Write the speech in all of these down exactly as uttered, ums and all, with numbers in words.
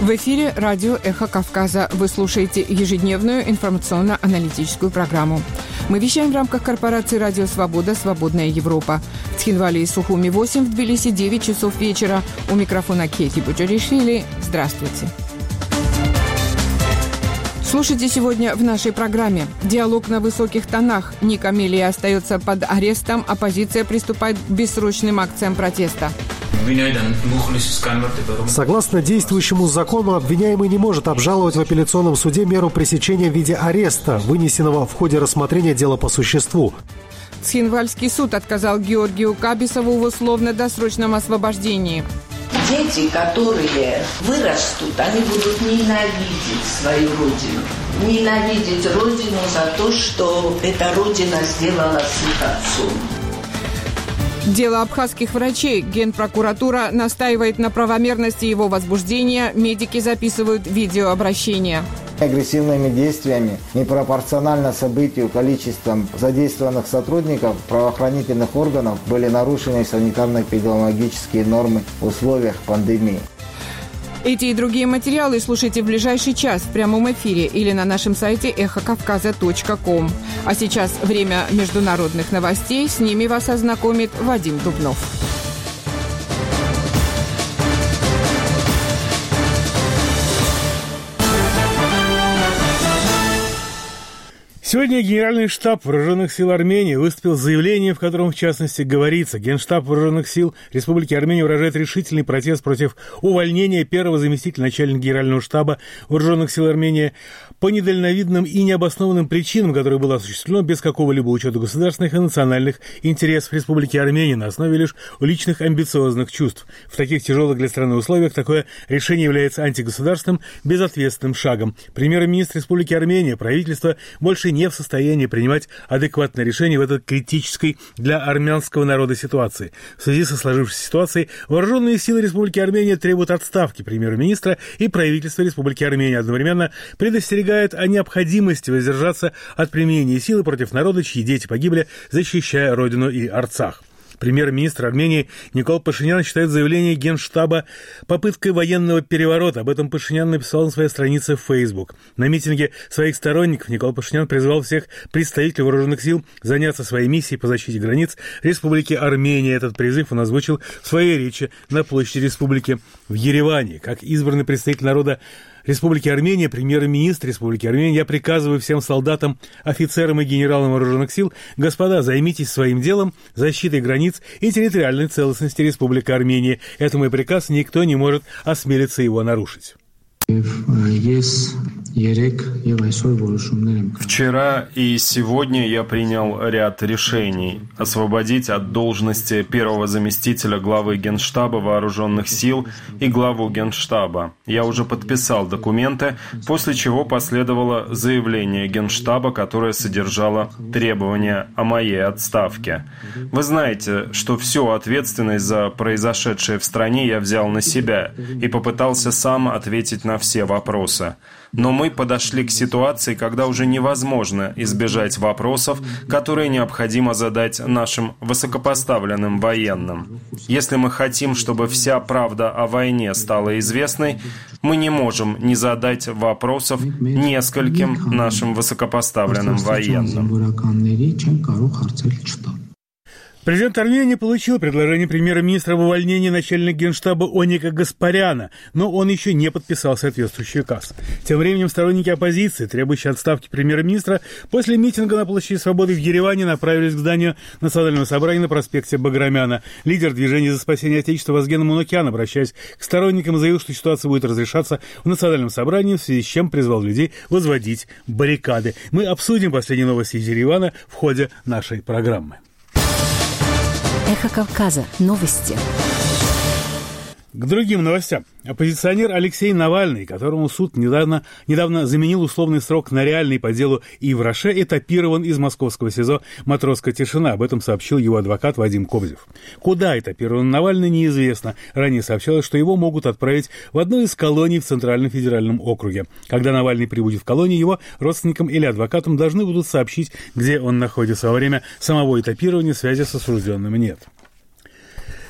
В эфире радио «Эхо Кавказа». Вы слушаете ежедневную информационно-аналитическую программу. Мы вещаем в рамках корпорации «Радио Свобода. Свободная Европа». В Тхинвале и Сухуми восемь, в Тбилиси девять часов вечера. У микрофона Кети Буджаришвили. Здравствуйте. Слушайте сегодня в нашей программе. Диалог на высоких тонах. Ник Амелия остается под арестом. Оппозиция приступает к бессрочным акциям протеста. Согласно действующему закону, обвиняемый не может обжаловать в апелляционном суде меру пресечения в виде ареста, вынесенного в ходе рассмотрения дела по существу. Тхинвальский суд отказал Георгию Кабисову в условно-досрочном освобождении. Дети, которые вырастут, они будут ненавидеть свою родину. Ненавидеть родину за то, что эта родина сделала с их отцом. Дело абхазских врачей. Генпрокуратура настаивает на правомерности его возбуждения. Медики записывают видеообращение. Агрессивными действиями, непропорционально событию, количеством задействованных сотрудников правоохранительных органов были нарушены санитарно-эпидемиологические нормы в условиях пандемии. Эти и другие материалы слушайте в ближайший час в прямом эфире или на нашем сайте эхо кавказа точка ком. А сейчас время международных новостей. С ними вас ознакомит Вадим Дубнов. Сегодня Генеральный штаб Вооруженных сил Армении выступил с заявлением, в котором, в частности, говорится, Генштаб Вооруженных сил Республики Армения выражает решительный протест против увольнения первого заместителя начальника Генерального штаба Вооруженных сил Армении по недальновидным и необоснованным причинам, которое было осуществлено без какого-либо учета государственных и национальных интересов Республики Армения на основе лишь личных амбициозных чувств. В таких тяжелых для страны условиях такое решение является антигосударственным, безответственным шагом. Премьер-министр Республики Армения, правительство больше не не в состоянии принимать адекватные решения в этой критической для армянского народа ситуации. В связи со сложившейся ситуацией вооруженные силы Республики Армения требуют отставки премьер-министра и правительства Республики Армения. Одновременно предостерегает о необходимости воздержаться от применения силы против народа, чьи дети погибли, защищая родину и Арцах. Премьер-министр Армении Никол Пашинян считает заявление Генштаба попыткой военного переворота. Об этом Пашинян написал на своей странице в Facebook. На митинге своих сторонников Никол Пашинян призвал всех представителей вооруженных сил заняться своей миссией по защите границ Республики Армения. Этот призыв он озвучил в своей речи на площади Республики в Ереване. Как избранный представитель народа Республики Армения, премьер-министр Республики Армения, я приказываю всем солдатам, офицерам и генералам вооруженных сил: господа, займитесь своим делом, защитой границ и территориальной целостности Республики Армения. Это мой приказ, никто не может осмелиться его нарушить. Вчера и сегодня я принял ряд решений: освободить от должности первого заместителя главы Генштаба Вооруженных сил и главу Генштаба. Я уже подписал документы, после чего последовало заявление Генштаба, которое содержало требования о моей отставке. Вы знаете, что всю ответственность за произошедшее в стране я взял на себя и попытался сам ответить на все вопросы. Но мы подошли к ситуации, когда уже невозможно избежать вопросов, которые необходимо задать нашим высокопоставленным военным. Если мы хотим, чтобы вся правда о войне стала известной, мы не можем не задать вопросов нескольким нашим высокопоставленным военным. Президент Армении получил предложение премьер-министра об увольнении начальника Генштаба Оника Гаспаряна, но он еще не подписал соответствующий указ. Тем временем сторонники оппозиции, требующие отставки премьер-министра, после митинга на площади Свободы в Ереване направились к зданию Национального собрания на проспекте Баграмяна. Лидер движения за спасение Отечества Вазген Манукян, обращаясь к сторонникам, заявил, что ситуация будет разрешаться в Национальном собрании, в связи с чем призвал людей возводить баррикады. Мы обсудим последние новости из Еревана в ходе нашей программы. Эхо Кавказа. Новости. К другим новостям. Оппозиционер Алексей Навальный, которому суд недавно, недавно заменил условный срок на реальный по делу Ивраше, этапирован из московского СИЗО «Матросская тишина». Об этом сообщил его адвокат Вадим Кобзев. Куда этапирован Навальный, неизвестно. Ранее сообщалось, что его могут отправить в одну из колоний в Центральном федеральном округе. Когда Навальный прибудет в колонию, его родственникам или адвокатам должны будут сообщить, где он находится. Во время самого этапирования связи с осужденным нет.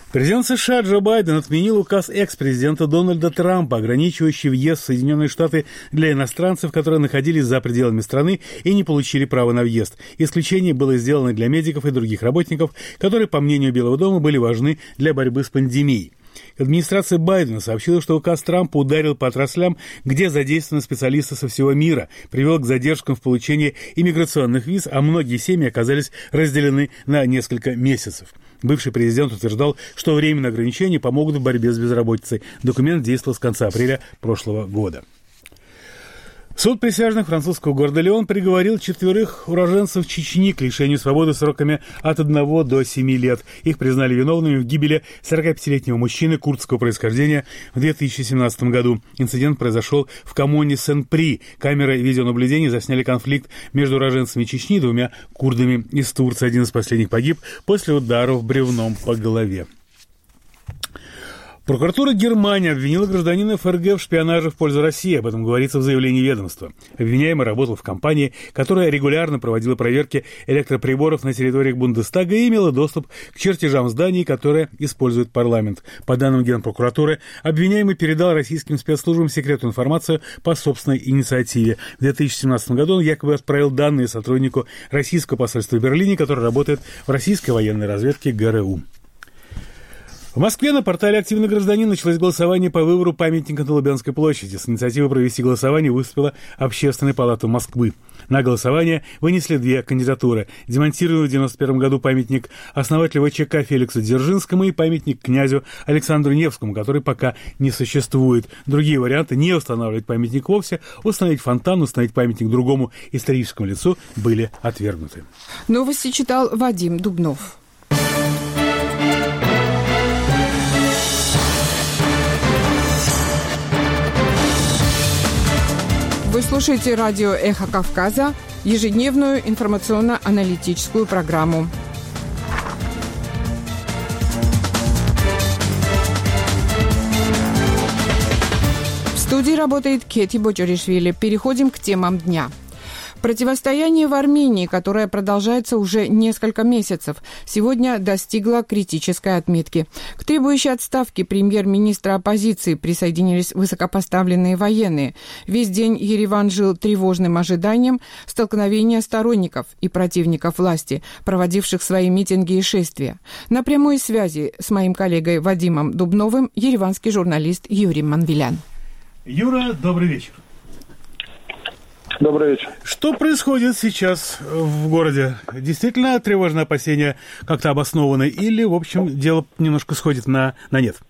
Президент США Джо Байден отменил указ экс-президента Дональда Трампа, ограничивающий въезд в Соединенные Штаты для иностранцев, которые находились за пределами страны и не получили права на въезд. Исключение было сделано для медиков и других работников, которые, по мнению Белого дома, были важны для борьбы с пандемией. Администрация Байдена сообщила, что указ Трампа ударил по отраслям, где задействованы специалисты со всего мира, привел к задержкам в получении иммиграционных виз, а многие семьи оказались разделены на несколько месяцев. Бывший президент утверждал, что временные ограничения помогут в борьбе с безработицей. Документ действовал с конца апреля прошлого года. Суд присяжных французского города Лион приговорил четверых уроженцев Чечни к лишению свободы сроками от одного до семи лет. Их признали виновными в гибели сорокапятилетнего мужчины курдского происхождения в две тысячи семнадцатом году. Инцидент произошел в коммуне Сен-При. Камеры видеонаблюдения засняли конфликт между уроженцами Чечни и двумя курдами из Турции. Один из последних погиб после ударов бревном по голове. Прокуратура Германии обвинила гражданина ФРГ в шпионаже в пользу России. Об этом говорится в заявлении ведомства. Обвиняемый работал в компании, которая регулярно проводила проверки электроприборов на территориях Бундестага и имела доступ к чертежам зданий, которые использует парламент. По данным Генпрокуратуры, обвиняемый передал российским спецслужбам секретную информацию по собственной инициативе. В две тысячи семнадцатом году он якобы отправил данные сотруднику российского посольства в Берлине, который работает в российской военной разведке ГРУ. В Москве на портале «Активный гражданин» началось голосование по выбору памятника на Лубянской площади. С инициативой провести голосование выступила Общественная палата Москвы. На голосование вынесли две кандидатуры. Демонтированный в девяносто первом году памятник основателю ВЧК Феликсу Дзержинскому и памятник князю Александру Невскому, который пока не существует. Другие варианты — не устанавливать памятник вовсе, установить фонтан, установить памятник другому историческому лицу — были отвергнуты. Новости читал Вадим Дубнов. Вы слушаете радио «Эхо Кавказа», ежедневную информационно-аналитическую программу. В студии работает Кети Боджоришвили. Переходим к темам дня. Противостояние в Армении, которое продолжается уже несколько месяцев, сегодня достигло критической отметки. К требующей отставки премьер-министра оппозиции присоединились высокопоставленные военные. Весь день Ереван жил тревожным ожиданием столкновения сторонников и противников власти, проводивших свои митинги и шествия. На прямой связи с моим коллегой Вадимом Дубновым ереванский журналист Юрий Манвелян. Юра, добрый вечер. Добрый вечер. Что происходит сейчас в городе? Действительно тревожные опасения как-то обоснованы или, в общем, дело немножко сходит на, на нет?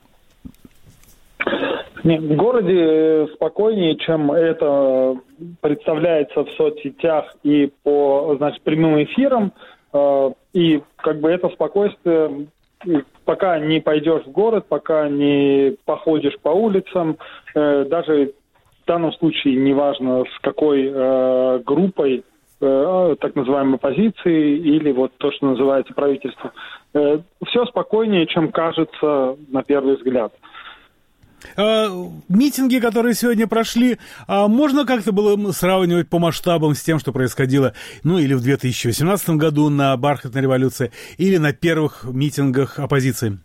Нет, в городе спокойнее, чем это представляется в соцсетях и по, значит, прямым эфирам. И как бы это спокойствие, пока не пойдешь в город, пока не походишь по улицам, даже в данном случае неважно с какой э, группой, э, так называемой оппозиции или вот то, что называется правительство, э, все спокойнее, чем кажется на первый взгляд. А, митинги, которые сегодня прошли, а можно как-то было сравнивать по масштабам с тем, что происходило, ну, или в две тысячи восемнадцатом году на бархатной революции, или на первых митингах оппозиции?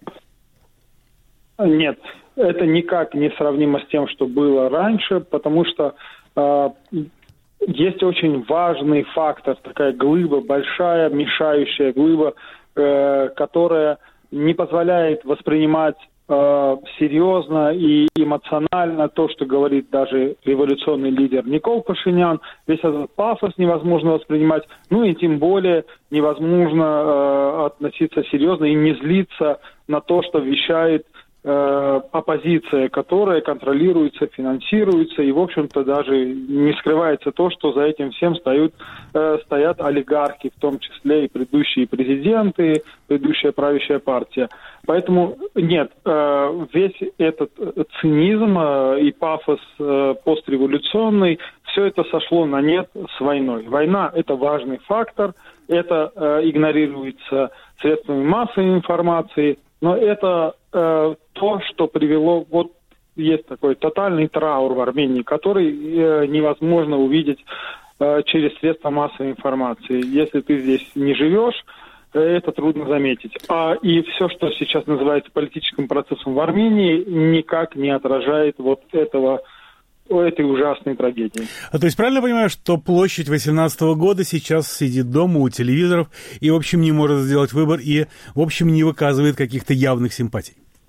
Нет. Это никак не сравнимо с тем, что было раньше, потому что э, есть очень важный фактор, такая глыба, большая мешающая глыба, э, которая не позволяет воспринимать э, серьезно и эмоционально то, что говорит даже революционный лидер Никол Пашинян. Весь этот пафос невозможно воспринимать, ну и тем более невозможно э, относиться серьезно и не злиться на то, что вещает оппозиция, которая контролируется, финансируется, и, в общем-то, даже не скрывается то, что за этим всем стоят, э, стоят олигархи, в том числе и предыдущие президенты, предыдущая правящая партия. Поэтому нет, э, весь этот цинизм э, и пафос э, постреволюционный, все это сошло на нет с войной. Война – это важный фактор, это э, игнорируется средствами массовой информации, но это э, то, что привело, вот есть такой тотальный траур в Армении, который э, невозможно увидеть э, через средства массовой информации. Если ты здесь не живешь, это трудно заметить. А и все, что сейчас называется политическим процессом в Армении, никак не отражает вот этого, этой ужасной трагедии. А то есть правильно понимаю, что площадь восемнадцатого года сейчас сидит дома у телевизоров и, в общем, не может сделать выбор и, в общем, не выказывает каких-то явных симпатий?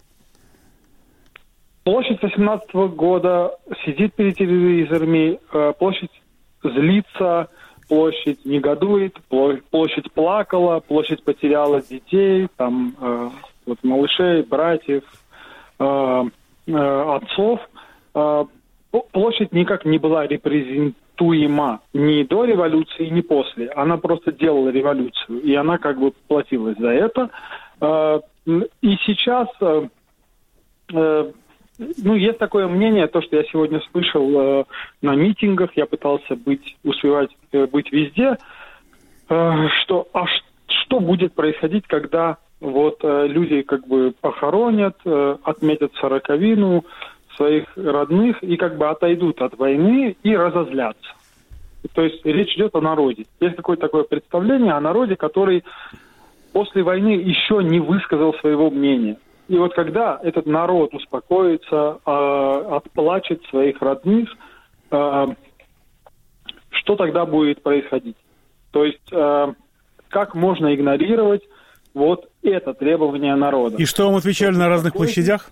Площадь восемнадцатого года сидит перед телевизорами, площадь злится, площадь негодует, площадь плакала, площадь потеряла детей, там, э, вот, малышей, братьев, э, э, отцов. Э, площадь никак не была репрезентуема ни до революции, ни после. Она просто делала революцию, и она как бы платилась за это. Э, и сейчас... Э, э, Ну, есть такое мнение, то, что я сегодня слышал э, на митингах, я пытался быть, успевать э, быть везде, э, что, а ш, что будет происходить, когда вот э, люди как бы похоронят, э, отметят сороковину своих родных и как бы отойдут от войны и разозлятся. То есть речь идет о народе. Есть какое-то такое представление о народе, который после войны еще не высказал своего мнения. И вот когда этот народ успокоится, э, отплачет своих родных, э, что тогда будет происходить? То есть э, как можно игнорировать вот это требование народа? И что вам отвечали на разных площадях?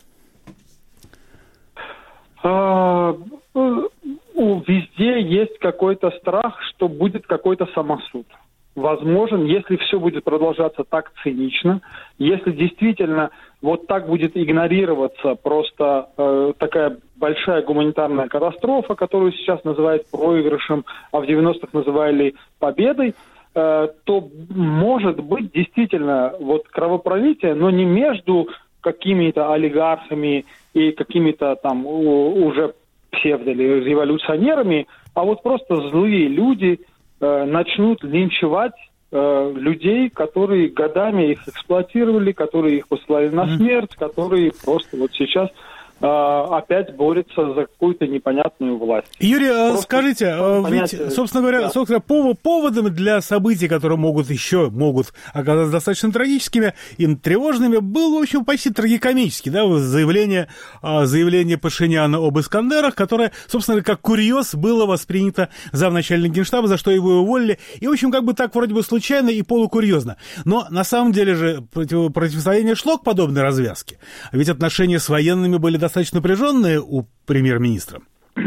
Э, э, везде есть какой-то страх, что будет какой-то самосуд. Возможен, если все будет продолжаться так цинично, если действительно вот так будет игнорироваться просто э, такая большая гуманитарная катастрофа, которую сейчас называют проигрышем, а в девяностых называли победой, э, то может быть действительно вот кровопролитие, но не между какими-то олигархами и какими-то там у, уже псевдореволюционерами, а вот просто злые люди начнут линчевать э, людей, которые годами их эксплуатировали, которые их посылали на смерть, которые просто вот сейчас э, опять борются за какую-то непонятную власть. Юрий, просто скажите, ведь, понять... собственно говоря, да. собственно, поводом для событий, которые могут еще могут оказаться достаточно трагическими и тревожными, был, в общем, почти трагикомический, да, заявление, заявление Пашиняна об Искандерах, которое, собственно, как курьез было воспринято замначальника Генштаба, за что его уволили, и, в общем, как бы так вроде бы случайно и полукурьезно. Но на самом деле же против, противостояние шло к подобной развязке, ведь отношения с военными были достаточно напряженные у премьер-министра.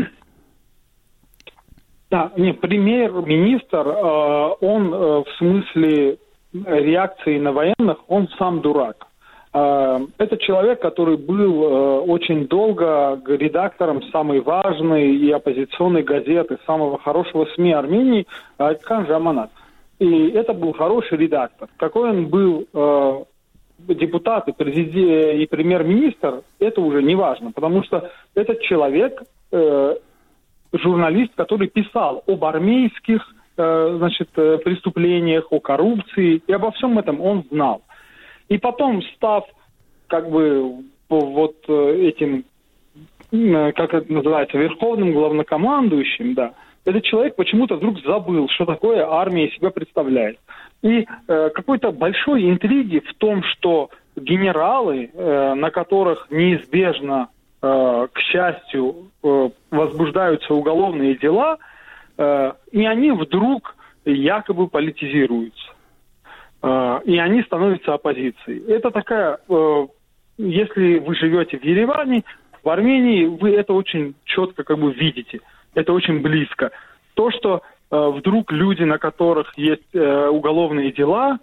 Да, нет, премьер-министр, э, он э, в смысле реакции на военных, он сам дурак. Э, это человек, который был э, очень долго редактором самой важной и оппозиционной газеты, самого хорошего СМИ Армении, Айткан Жаманат. И это был хороший редактор. Какой он был э, депутат и, президент, и премьер-министр, это уже не важно, потому что этот человек... Э, журналист, который писал об армейских э, значит, преступлениях, о коррупции, и обо всем этом он знал. И потом, став как бы вот этим, как это называется, верховным главнокомандующим, да, этот человек почему-то вдруг забыл, что такое армия из себя представляет. И э, какой-то большой интриги в том, что генералы, э, на которых неизбежно к счастью, возбуждаются уголовные дела, и они вдруг якобы политизируются. И они становятся оппозицией. Это такая, если вы живете в Ереване, в Армении, вы это очень четко как бы видите. Это очень близко. То, что вдруг люди, на которых есть уголовные дела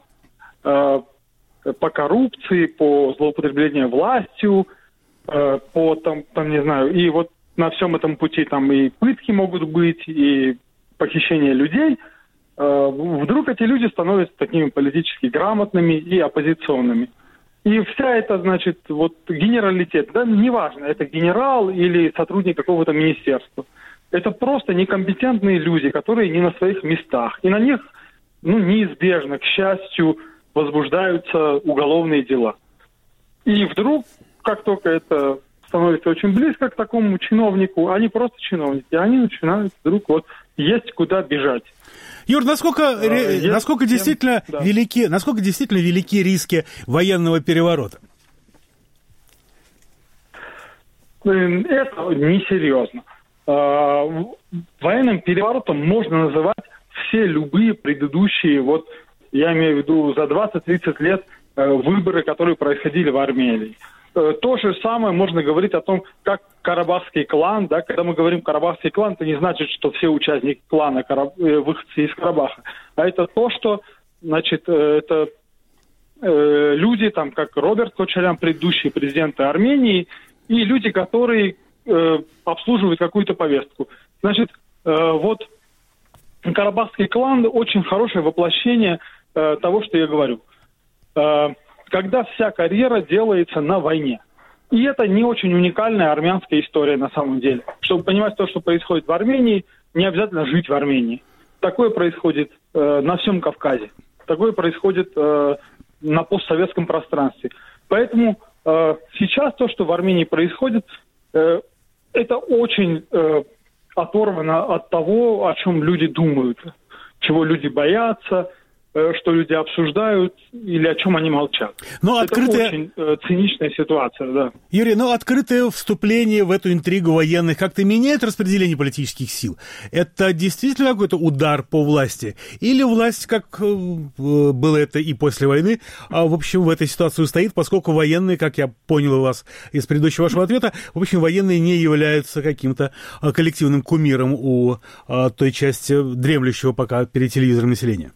по коррупции, по злоупотреблению властью, по там, там, не знаю, и вот на всем этом пути там и пытки могут быть, и похищение людей, вдруг эти люди становятся такими политически грамотными и оппозиционными. И вся эта, значит, вот генералитет, да, неважно, это генерал или сотрудник какого-то министерства. Это просто некомпетентные люди, которые не на своих местах. И на них, ну, неизбежно, к счастью, возбуждаются уголовные дела. И вдруг, как только это становится очень близко к такому чиновнику, они просто чиновники, они начинают вдруг вот есть куда бежать. Юр, насколько, а, ре, насколько, действительно да. велики, насколько действительно велики риски военного переворота? Это несерьезно. Военным переворотом можно называть все любые предыдущие, вот я имею в виду за двадцать-тридцать лет, выборы, которые происходили в Армении. То же самое можно говорить о том, как карабахский клан, да, когда мы говорим карабахский клан, это не значит, что все участники клана Караб... выходцы из Карабаха, а это то, что, значит, это э, люди, там, как Роберт Кочарян, предыдущий президент Армении, и люди, которые э, обслуживают какую-то повестку. Значит, э, вот карабахский клан очень хорошее воплощение э, того, что я говорю. Э, когда вся карьера делается на войне. И это не очень уникальная армянская история на самом деле. Чтобы понимать то, что происходит в Армении, не обязательно жить в Армении. Такое происходит э, на всем Кавказе. Такое происходит э, на постсоветском пространстве. Поэтому э, сейчас то, что в Армении происходит, э, это очень э, оторвано от того, о чем люди думают, чего люди боятся, что люди обсуждают или о чем они молчат. Но это открытое... очень э, циничная ситуация, да. Юрий, но открытое вступление в эту интригу военных как-то меняет распределение политических сил? Это действительно какой-то удар по власти? Или власть, как э, было это и после войны, а, в общем, в этой ситуации стоит, поскольку военные, как я понял у вас из предыдущего вашего ответа, в общем, военные не являются каким-то а, коллективным кумиром у а, той части дремлющего пока перед телевизором населения?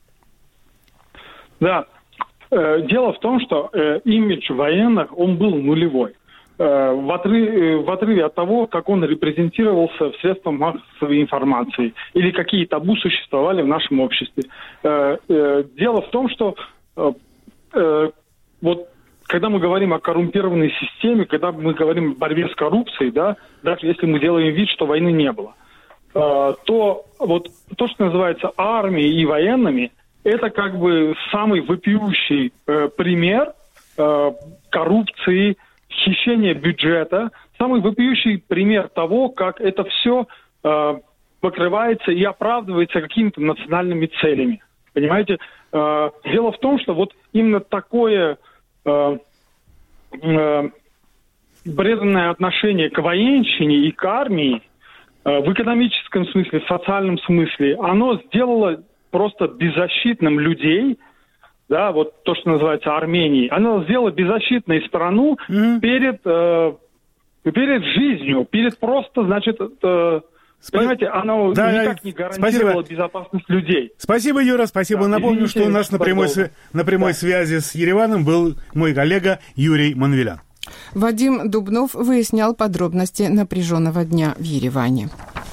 Да. Э, дело в том, что э, имидж военных, он был нулевой. Э, в, отрыве, в отрыве от того, как он репрезентировался в средствах массовой информации или какие табу существовали в нашем обществе. Э, э, дело в том, что э, э, вот когда мы говорим о коррумпированной системе, когда мы говорим о борьбе с коррупцией, да, даже если мы делаем вид, что войны не было, э, то вот то, что называется армией и военными, это как бы самый вопиющий э, пример э, коррупции, хищения бюджета, самый вопиющий пример того, как это все э, покрывается и оправдывается какими-то национальными целями. Понимаете? Э, дело в том, что вот именно такое э, э, преданное отношение к военщине и к армии э, в экономическом смысле, в социальном смысле, оно сделало просто беззащитным людей, да, вот то, что называется Арменией, она сделала беззащитной страну mm-hmm. перед, э, перед жизнью, перед просто, значит, э, Сп... понимаете, она да, никак не гарантировала спасибо. Безопасность людей. Спасибо, Юра, спасибо. Да, Напомню, извините, что у нас на прямой, на прямой да. связи с Ереваном был мой коллега Юрий Манвелян. Вадим Дубнов выяснял подробности напряженного дня в Ереване.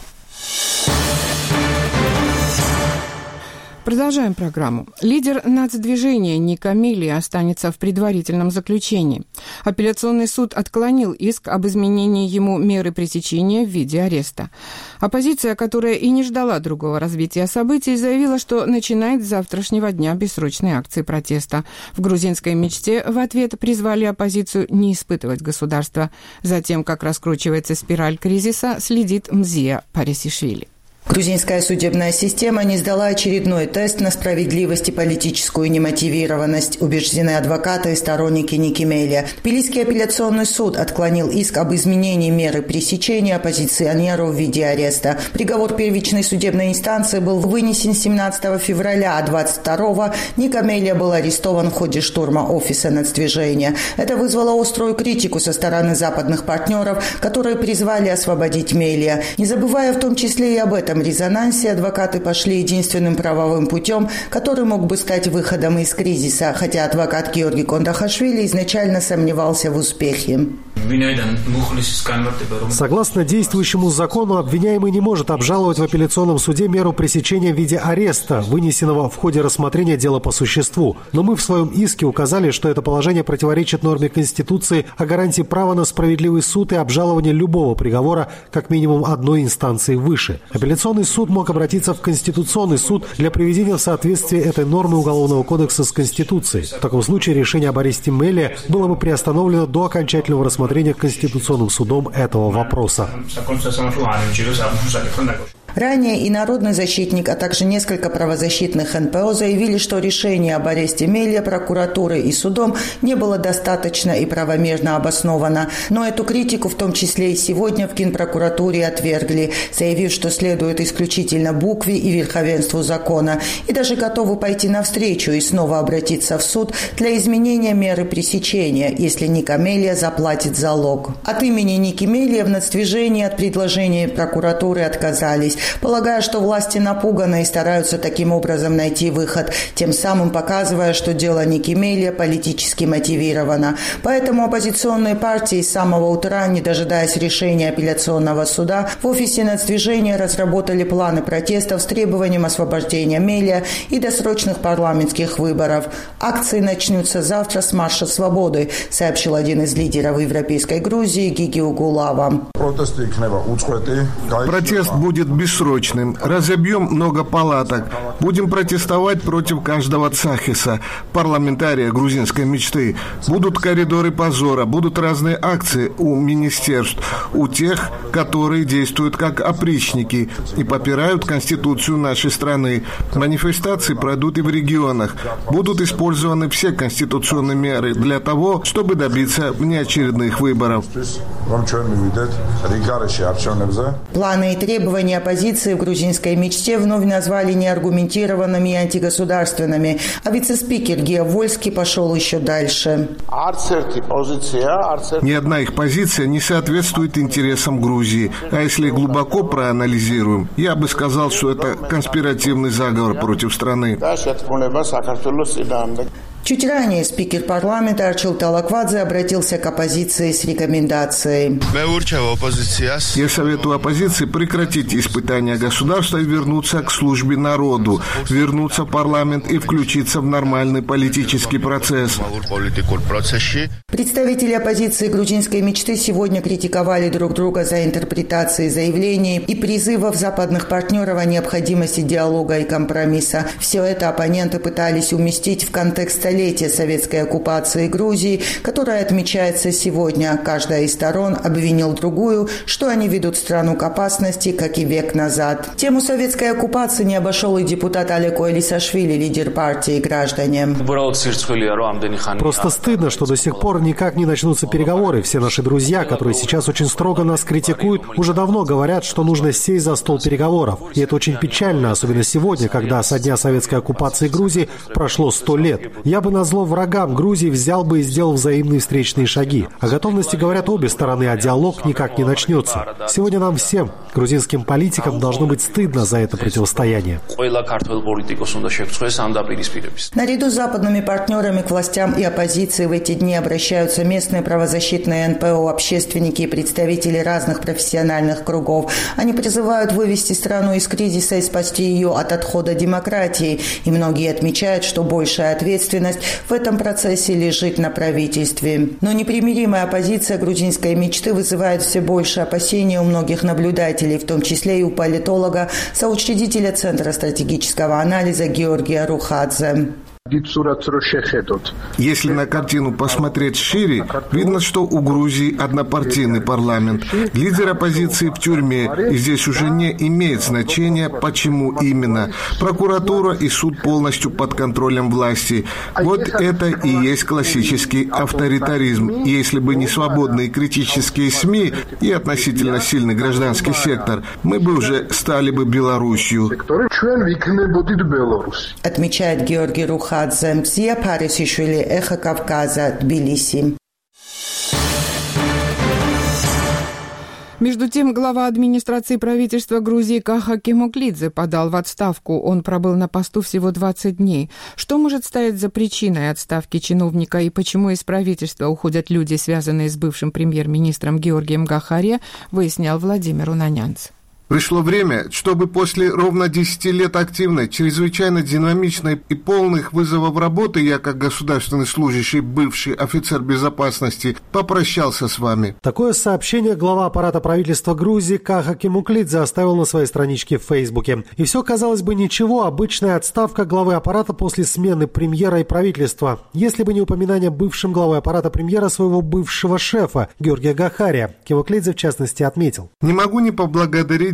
Продолжаем программу. Лидер нацдвижения Ник Амели останется в предварительном заключении. Апелляционный суд отклонил иск об изменении ему меры пресечения в виде ареста. Оппозиция, которая и не ждала другого развития событий, заявила, что начинает с завтрашнего дня бессрочные акции протеста. В грузинской мечте в ответ призвали оппозицию не испытывать государство. За тем, как раскручивается спираль кризиса, следит Мзия Парисишвили. Грузинская судебная система не сдала очередной тест на справедливость и политическую немотивированность, убеждены адвокаты и сторонники Ники Мели. Тбилисский апелляционный суд отклонил иск об изменении меры пресечения оппозиционеру в виде ареста. Приговор первичной судебной инстанции был вынесен семнадцатого февраля, а двадцать второго Ника Мели был арестован в ходе штурма офиса нацдвижения. Это вызвало острую критику со стороны западных партнеров, которые призвали освободить Мели. Не забывая в том числе и об этом резонансе, адвокаты пошли единственным правовым путем, который мог бы стать выходом из кризиса, хотя адвокат Георгий Кондахашвили изначально сомневался в успехе. Согласно действующему закону, обвиняемый не может обжаловать в апелляционном суде меру пресечения в виде ареста, вынесенного в ходе рассмотрения дела по существу. Но мы в своем иске указали, что это положение противоречит норме Конституции о гарантии права на справедливый суд и обжалование любого приговора как минимум одной инстанции выше. Апелляционный суд мог обратиться в Конституционный суд для приведения в соответствие этой нормы Уголовного кодекса с Конституцией. В таком случае решение об аресте Мели было бы приостановлено до окончательного рассмотрения Конституционным судом этого вопроса. Ранее и народный защитник, а также несколько правозащитных эн пэ о заявили, что решение об аресте Мелия прокуратурой и судом не было достаточно и правомерно обосновано. Но эту критику, в том числе и сегодня, в Генпрокуратуре отвергли, заявив, что следует исключительно букве и верховенству закона, и даже готовы пойти навстречу и снова обратиться в суд для изменения меры пресечения, если Ника Мелия заплатит залог. От имени Ники Мелия в нацдвижении от предложения прокуратуры отказались, полагая, что власти напуганы и стараются таким образом найти выход, тем самым показывая, что дело Ники Мелия политически мотивировано. Поэтому оппозиционные партии с самого утра, не дожидаясь решения апелляционного суда, в офисе нацдвижения разработали планы протестов с требованием освобождения Мелия и досрочных парламентских выборов. Акции начнутся завтра с марша свободы, сообщил один из лидеров Европейской Грузии Гиги Угулава. Протест будет бессрочным. Разобьем много палаток. Будем протестовать против каждого цахиса, парламентария грузинской мечты. Будут коридоры позора, будут разные акции у министерств, у тех, которые действуют как опричники и попирают Конституцию нашей страны. Манифестации пройдут и в регионах. Будут использованы все конституционные меры для того, чтобы добиться внеочередных выборов. Планы и требования оппозиции в грузинской мечте вновь назвали неаргументированными и антигосударственными, а вице-спикер Гео Вольский пошел еще дальше. Ни одна их позиция не соответствует интересам Грузии. А если глубоко проанализируем, я бы сказал, что это конспиративный заговор против страны. Чуть ранее спикер парламента Арчил Талаквадзе обратился к оппозиции с рекомендацией. Я советую оппозиции прекратить испытания государства и вернуться к службе народу, вернуться в парламент и включиться в нормальный политический процесс. Представители оппозиции грузинской мечты сегодня критиковали друг друга за интерпретации заявлений и призывов западных партнеров о необходимости диалога и компромисса. Все это оппоненты пытались уместить в контекст столетия советской оккупации Грузии, которая отмечается сегодня. Каждая из сторон обвинил другую, что они ведут страну к опасности, как и век назад. Тему советской оккупации не обошел и депутат Алеко Элисашвили, лидер партии «Граждане». Просто стыдно, что до сих пор никак не начнутся переговоры. Все наши друзья, которые сейчас очень строго нас критикуют, уже давно говорят, что нужно сесть за стол переговоров. И это очень печально, особенно сегодня, когда со дня советской оккупации Грузии прошло сто лет. Я бы назло врагам Грузии взял бы и сделал взаимные встречные шаги. О готовности говорят обе стороны, а диалог никак не начнется. Сегодня нам всем, грузинским политикам, должно быть стыдно за это противостояние. Наряду с западными партнерами к властям и оппозиции в эти дни обращаются местные правозащитные эн пэ о, общественники и представители разных профессиональных кругов. Они призывают вывести страну из кризиса и спасти ее от отхода демократии. И многие отмечают, что большая ответственность в этом процессе лежит на правительстве. Но непримиримая оппозиция грузинской мечты вызывает все больше опасений у многих наблюдателей, в том числе и у политолога, соучредителя Центра стратегического анализа Георгия Рухадзе. Если на картину посмотреть шире, видно, что у Грузии однопартийный парламент. Лидер оппозиции в тюрьме, и здесь уже не имеет значения, почему именно. Прокуратура и суд полностью под контролем власти. Вот это и есть классический авторитаризм. Если бы не свободные критические СМИ и относительно сильный гражданский сектор, мы бы уже стали бы Белоруссию. Отмечает Георгий Рухадзе. Зия Парисишвили, Эхо Кавказа, Тбилиси. Между тем, глава администрации правительства Грузии Каха Кемуклидзе подал в отставку. Он пробыл на посту всего двадцать дней. Что может стоять за причиной отставки чиновника и почему из правительства уходят люди, связанные с бывшим премьер-министром Георгием Гахария, выяснял Владимир Унанянц. Пришло время, чтобы после ровно десяти лет активной, чрезвычайно динамичной и полных вызовов работы я, как государственный служащий, бывший офицер безопасности, попрощался с вами. Такое сообщение глава аппарата правительства Грузии Каха Кемуклидзе оставил на своей страничке в Фейсбуке. И все, казалось бы, ничего, обычная отставка главы аппарата после смены премьера и правительства. Если бы не упоминание бывшим главой аппарата премьера своего бывшего шефа Георгия Гахария, Кемуклидзе в частности отметил. Не могу не поблагодарить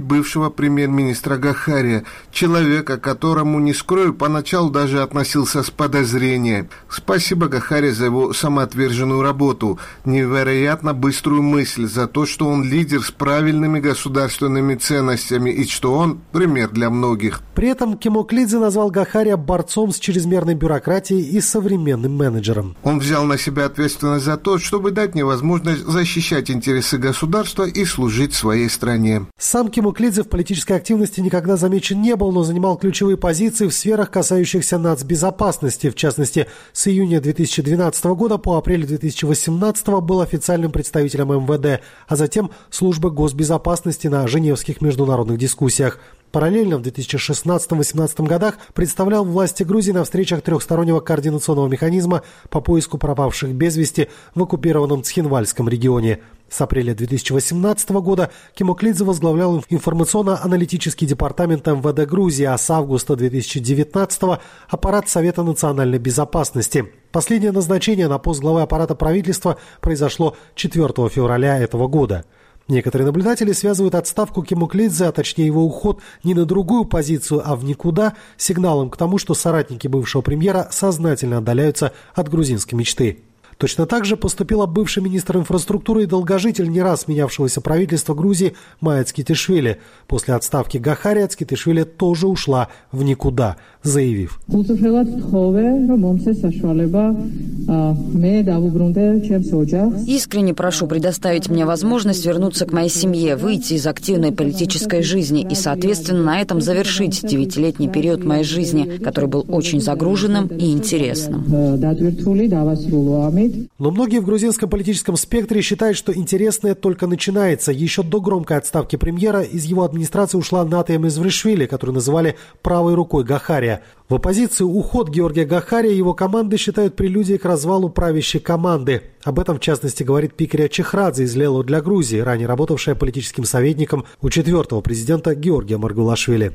бывшего премьер-министра Гахария, человека, к которому, не скрою, поначалу даже относился с подозрением. Спасибо Гахария за его самоотверженную работу, невероятно быструю мысль, за то, что он лидер с правильными государственными ценностями и что он пример для многих. При этом Кимоклидзе назвал Гахария борцом с чрезмерной бюрократией и современным менеджером. Он взял на себя ответственность за то, чтобы дать мне возможность защищать интересы государства и служить своей стране. Сам Кимоклидзе в политической активности никогда замечен не был, но занимал ключевые позиции в сферах, касающихся нацбезопасности. В частности, с июня две тысячи двенадцатого года по апрель две тысячи восемнадцатого был официальным представителем эм вэ дэ, а затем службы госбезопасности на женевских международных дискуссиях. Параллельно в две тысячи шестнадцатом — две тысячи восемнадцатом годах представлял власти Грузии на встречах трехстороннего координационного механизма по поиску пропавших без вести в оккупированном Цхинвальском регионе. С апреля две тысячи восемнадцатого года Кимоклидзе возглавлял информационно-аналитический департамент эм вэ дэ Грузии, а с августа две тысячи девятнадцатого – аппарат Совета национальной безопасности. Последнее назначение на пост главы аппарата правительства произошло четвёртого февраля этого года. Некоторые наблюдатели связывают отставку Кимоклидзе, а точнее его уход не на другую позицию, а в никуда, сигналом к тому, что соратники бывшего премьера сознательно отдаляются от грузинской мечты. Точно так же поступила бывший министр инфраструктуры и долгожитель не раз менявшегося правительства Грузии Майя Цкитишвили. После отставки Гахария Цкитишвили тоже ушла в никуда, заявив: «Искренне прошу предоставить мне возможность вернуться к моей семье, выйти из активной политической жизни и, соответственно, на этом завершить девятилетний период моей жизни, который был очень загруженным и интересным». Но многие в грузинском политическом спектре считают, что интересное только начинается. Еще до громкой отставки премьера из его администрации ушла Ната Эмезвришвили, которую называли правой рукой Гахария. В оппозиции уход Георгия Гахария и его команды считают прелюдией к развалу правящей команды. Об этом, в частности, говорит Пикеря Чехрадзе из Лело для Грузии, ранее работавшая политическим советником у четвертого президента Георгия Маргулашвили.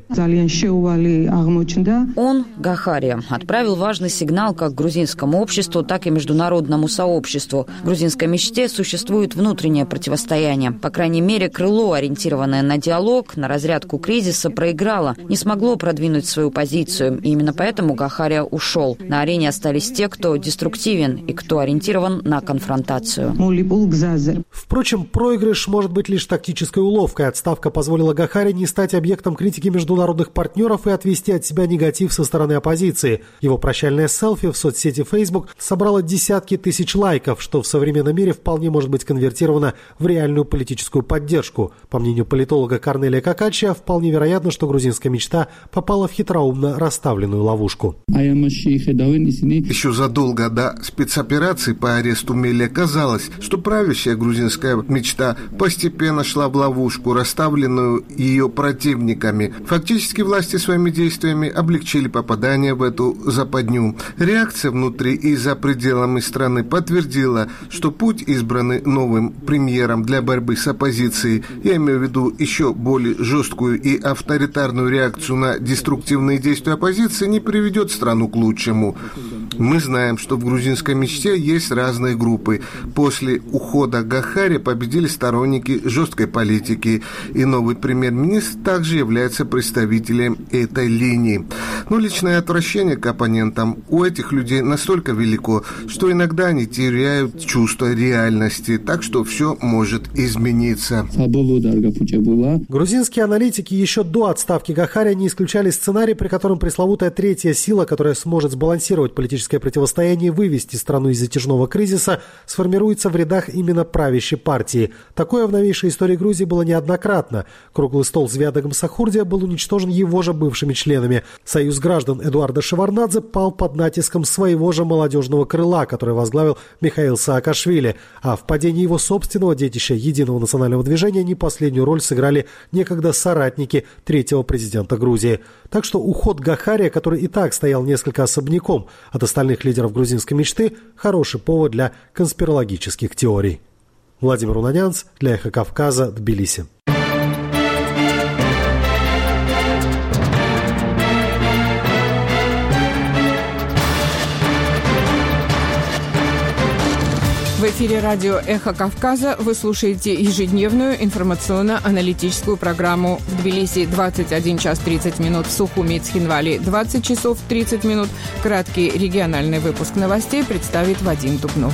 Он, Гахария, отправил важный сигнал как грузинскому обществу, так и международному сообществу. В грузинской мечте существует внутреннее противостояние. По крайней мере, крыло, ориентированное на диалог, на разрядку кризиса, проиграло, не смогло продвинуть свою позицию. И именно поэтому Гахария ушел. На арене остались те, кто деструктивен и кто ориентирован на конфронтацию. Впрочем, проигрыш может быть лишь тактической уловкой. Отставка позволила Гахарии не стать объектом критики международных партнеров и отвести от себя негатив со стороны оппозиции. Его прощальное селфи в соцсети Facebook собрало десятки тысяч лайков, что в современном мире вполне может быть конвертировано в реальную политическую поддержку. По мнению политолога Корнелия Какачия, вполне вероятно, что грузинская мечта попала в хитроумно расставленную ловушку. Еще задолго до спецоперации по аресту Мели казалось, что правящая грузинская мечта постепенно шла в ловушку, расставленную ее противниками. Фактически власти своими действиями облегчили попадание в эту западню. Реакция внутри и за пределами страны подтвердила, что путь, избранный новым премьером для борьбы с оппозицией, я имею в виду еще более жесткую и авторитарную реакцию на деструктивные действия оппозиции, не приведет страну к лучшему. Мы знаем, что в грузинской мечте есть разные группы. После ухода Гахария победили сторонники жесткой политики, и новый премьер-министр также является представителем этой линии. Но личное отвращение к оппонентам у этих людей настолько велико, что иногда они теряют чувство реальности, так что все может измениться. Грузинские аналитики еще до отставки Гахария не исключали сценарий, при котором пресловутая третья сила, которая сможет сбалансировать политическое противостояние и вывести страну из затяжного кризиса, сформируется в рядах именно правящей партии. Такое в новейшей истории Грузии было неоднократно. Круглый стол Звиада Гамсахурдия был уничтожен его же бывшими членами. Союз граждан Эдуарда Шеварднадзе пал под натиском своего же молодежного крыла, который возглавил Михаил Саакашвили. А в падении его собственного детища Единого национального движения не последнюю роль сыграли некогда соратники третьего президента Грузии. Так что уход Гахария, который и так стоял несколько особняком от остальных лидеров грузинской мечты, хороший повод для конспирологических теорий. Владимир Унанянц для «Эхо Кавказа», Тбилиси. В В эфире радио «Эхо Кавказа» вы слушаете ежедневную информационно-аналитическую программу. В Тбилиси двадцать один час тридцать минут, в Сухуми и Цхинвали двадцать часов тридцать минут. Краткий региональный выпуск новостей представит Вадим Дубнов.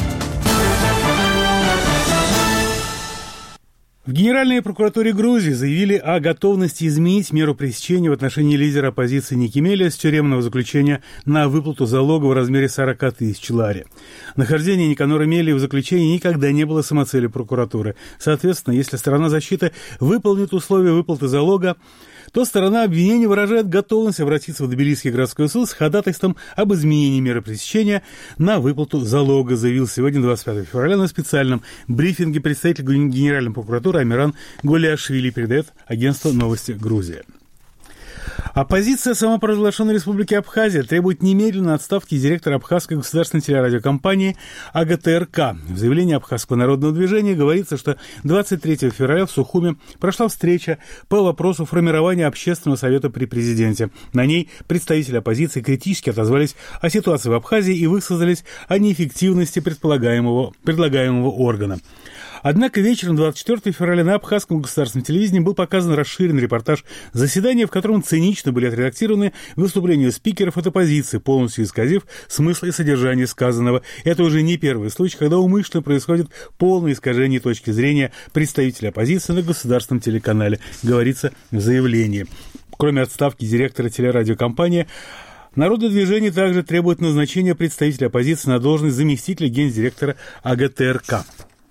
В Генеральной прокуратуре Грузии заявили о готовности изменить меру пресечения в отношении лидера оппозиции Никимеля с тюремного заключения на выплату залога в размере сорок тысяч лари. Нахождение Никанора Мелии в заключении никогда не было самоцелью прокуратуры. Соответственно, если сторона защиты выполнит условия выплаты залога, то сторона обвинения выражает готовность обратиться в Тбилисский городской суд с ходатайством об изменении меры пресечения на выплату залога, заявил сегодня, двадцать пятого февраля, на специальном брифинге представитель Генеральной прокуратуры Амиран Голиашвили, передает агентство «Новости Грузии». Оппозиция самопровозглашенной республики Абхазия требует немедленной отставки директора Абхазской государственной телерадиокомпании А Г Т Р К. В заявлении Абхазского народного движения говорится, что двадцать третьего февраля в Сухуми прошла встреча по вопросу формирования общественного совета при президенте. На ней представители оппозиции критически отозвались о ситуации в Абхазии и высказались о неэффективности предполагаемого, предлагаемого органа. Однако вечером двадцать четвёртого февраля на Абхазском государственном телевидении был показан расширенный репортаж заседания, в котором цинично были отредактированы выступления спикеров от оппозиции, полностью исказив смысл и содержание сказанного. Это уже не первый случай, когда умышленно происходит полное искажение точки зрения представителей оппозиции на государственном телеканале, говорится в заявлении. Кроме отставки директора телерадиокомпании, Народное движение также требует назначения представителя оппозиции на должность заместителя гендиректора А Г Т Р К.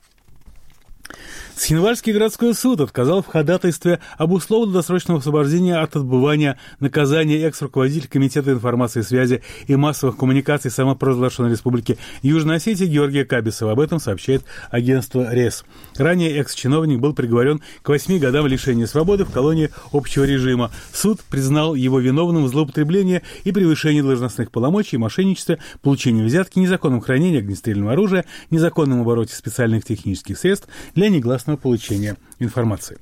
Цхинвальский городской суд отказал в ходатайстве об условно-досрочном освобождении от отбывания наказания экс-руководителя Комитета информации, связи и массовых коммуникаций самопровозглашенной республики Южной Осетии Георгия Кабисова. Об этом сообщает агентство РЕС. Ранее экс-чиновник был приговорен к восьми годам лишения свободы в колонии общего режима. Суд признал его виновным в злоупотреблении и превышении должностных полномочий, мошенничестве, получении взятки, незаконном хранении огнестрельного оружия, незаконном обороте специальных технических средств для негласного получения информации.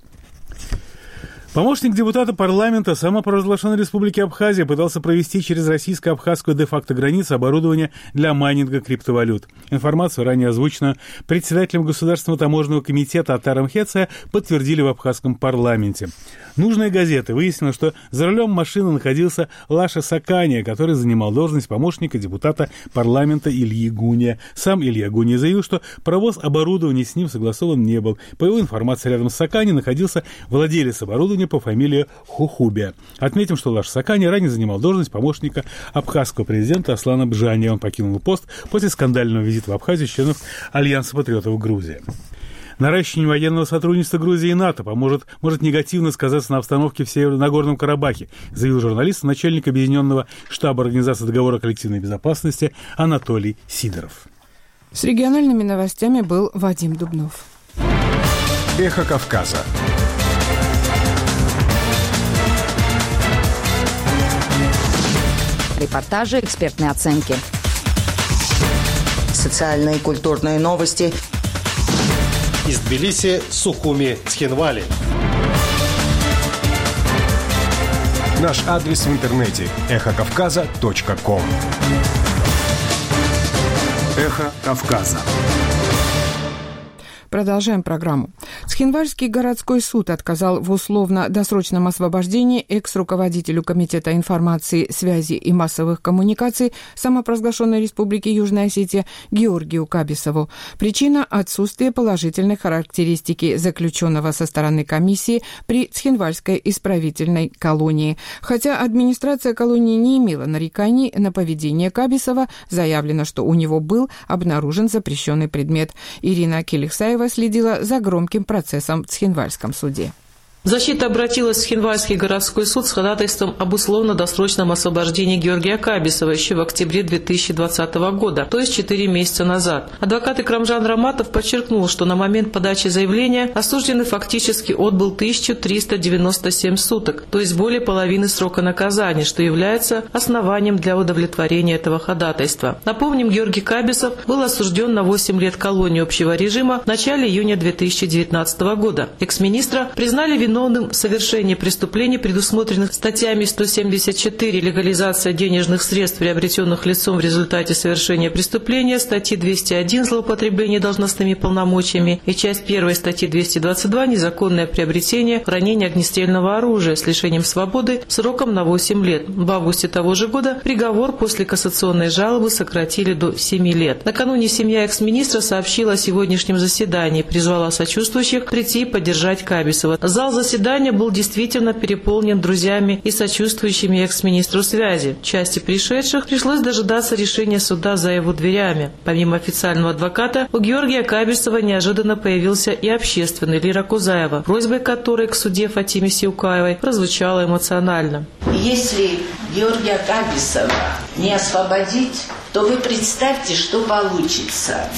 Помощник депутата парламента самопровозглашенной республики Абхазия пытался провести через российско-абхазскую де-факто границу оборудование для майнинга криптовалют. Информацию, ранее озвученную председателем Государственного таможенного комитета Атаром Хеция, подтвердили в абхазском парламенте. Нужная газета выяснила, что за рулем машины находился Лаша Сакания, который занимал должность помощника депутата парламента Ильи Гуния. Сам Илья Гуния заявил, что провоз оборудования с ним согласован не был. По его информации, рядом с Сакани находился владелец оборудования по фамилии Хухубия. Отметим, что Лаша Сакани ранее занимал должность помощника абхазского президента Аслана Бжани. Он покинул пост после скандального визита в Абхазию членов Альянса патриотов Грузии. Наращивание военного сотрудничества Грузии и НАТО поможет, может негативно сказаться на обстановке в Северо-Нагорном Карабахе, заявил журналист, начальник Объединенного штаба Организации договора коллективной безопасности Анатолий Сидоров. С региональными новостями был Вадим Дубнов. Эхо Кавказа. Репортажи, экспертные оценки. Социальные и культурные новости. Из Тбилиси, Сухуми, Цхинвали. Наш адрес в интернете эхо кавказа точка ком. Эхо Кавказа. Продолжаем программу. Цхинвальский городской суд отказал в условно-досрочном освобождении экс-руководителю Комитета информации, связи и массовых коммуникаций самопровозглашенной республики Южная Осетия Георгию Кабисову. Причина – отсутствие положительной характеристики заключенного со стороны комиссии при Цхинвальской исправительной колонии. Хотя администрация колонии не имела нареканий на поведение Кабисова, заявлено, что у него был обнаружен запрещенный предмет. Ирина Келихсаева следила за громким процессом в Цхинвальском суде. Защита обратилась в Цхинвальский городской суд с ходатайством об условно-досрочном освобождении Георгия Кабисова еще в октябре две тысячи двадцатого года, то есть четыре месяца назад. Адвокат Икрамжан Раматов подчеркнул, что на момент подачи заявления осужденный фактически отбыл тысячу триста девяносто семь суток, то есть более половины срока наказания, что является основанием для удовлетворения этого ходатайства. Напомним, Георгий Кабисов был осужден на восемь лет колонии общего режима в начале июня две тысячи девятнадцатого года. Экс-министра признали виновным виновным в совершении преступлений, предусмотренных статьями сто семьдесят четыре «Легализация денежных средств, приобретенных лицом в результате совершения преступления», статьи двести один «Злоупотребление должностными полномочиями» и часть первой статьи двести двадцать два «Незаконное приобретение, хранение огнестрельного оружия» с лишением свободы сроком на восемь лет. В августе того же года приговор после кассационной жалобы сократили до семи лет. Накануне семья экс-министра сообщила о сегодняшнем заседании, призвала сочувствующих прийти и поддержать Кабисова. Зал заседания был действительно переполнен друзьями и сочувствующими экс-министру связи. Части пришедших пришлось дожидаться решения суда за его дверями. Помимо официального адвоката, у Георгия Кабисова неожиданно появился и общественный Лира Кузаева, просьбой которой к судье Фатиме Сиукаевой прозвучала эмоционально. Если Георгия Кабисова не освободить, то вы представьте, что получится.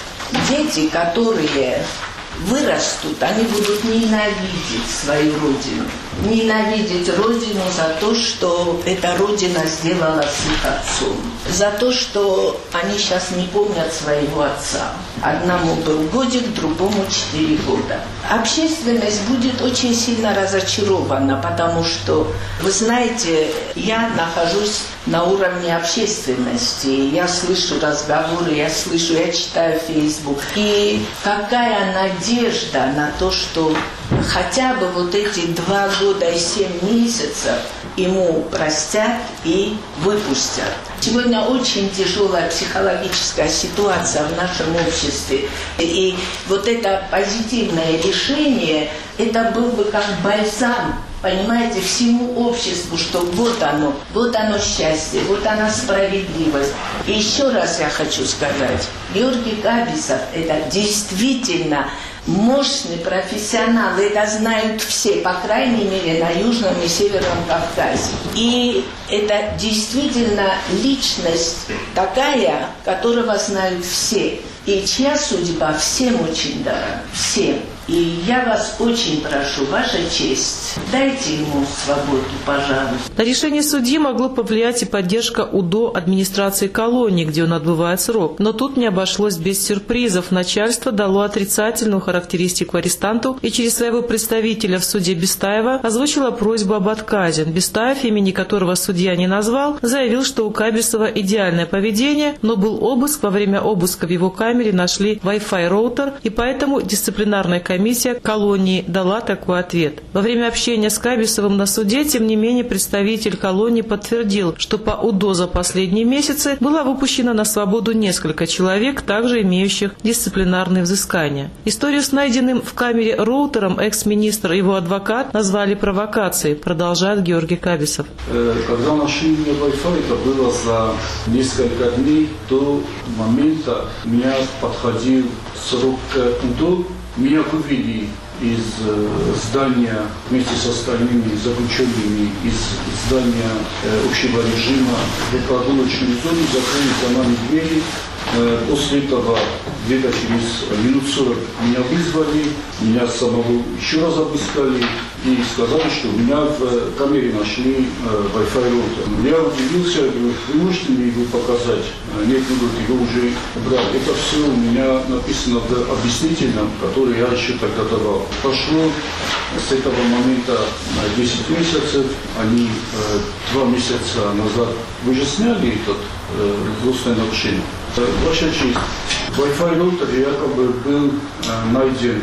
Дети, которые вырастут, они будут ненавидеть свою родину. Ненавидеть родину за то, что эта родина сделала с их отцом. За то, что они сейчас не помнят своего отца. Одному был годик, другому четыре года. Общественность будет очень сильно разочарована, потому что, вы знаете, я нахожусь на уровне общественности. Я слышу разговоры, я слышу, я читаю Facebook. И какая надежда на то, что хотя бы вот эти два года и семь месяцев ему простят и выпустят. Сегодня очень тяжелая психологическая ситуация в нашем обществе. И вот это позитивное решение, это был бы как бальзам, понимаете, всему обществу, что вот оно, вот оно счастье, вот она справедливость. И еще раз я хочу сказать, Георгий Кабисов – это действительно мощный профессионал, это знают все, по крайней мере, на Южном и Северном Кавказе. И это действительно личность такая, которого знают все. И чья судьба всем очень дорога, всем. И я вас очень прошу, ваша честь, дайте ему свободу, пожалуйста. На решение судьи могло повлиять и поддержка УДО администрации колонии, где он отбывает срок. Но тут не обошлось без сюрпризов. Начальство дало отрицательную характеристику арестанту и через своего представителя в суде Бестаева озвучило просьбу об отказе. Бестаев, имени которого судья не назвал, заявил, что у Кабисова идеальное поведение, но был обыск. Во время обыска в его камере нашли Wi-Fi роутер, и поэтому дисциплинарная комиссия Комиссия колонии дала такой ответ. Во время общения с Кабисовым на суде, тем не менее, представитель колонии подтвердил, что по УДО за последние месяцы было выпущено на свободу несколько человек, также имеющих дисциплинарные взыскания. Историю с найденным в камере роутером экс-министр и его адвокат назвали провокацией, продолжает Георгий Кабисов. Когда нашли мне Wi-Fi, это было за несколько дней до момента, меня подходил срок УДО. Меня вывели из э, здания вместе с остальными заключенными из здания э, общего режима в прогулочную зону, закрыли за нами двери. Э, после этого где-то через минут сорок меня вызвали, меня самого еще раз обыскали и сказали, что у меня в камере нашли э, Wi-Fi роутер. Я удивился, говорю, вы можете мне его показать? Нет, говорю, его уже брали. Это все у меня написано в объяснительном, который я еще тогда давал. Прошло с этого момента десять месяцев, они э, два месяца назад вы же сняли этот э, злостное нарушение. Ваша честь, Wi-Fi роутер якобы был э, найден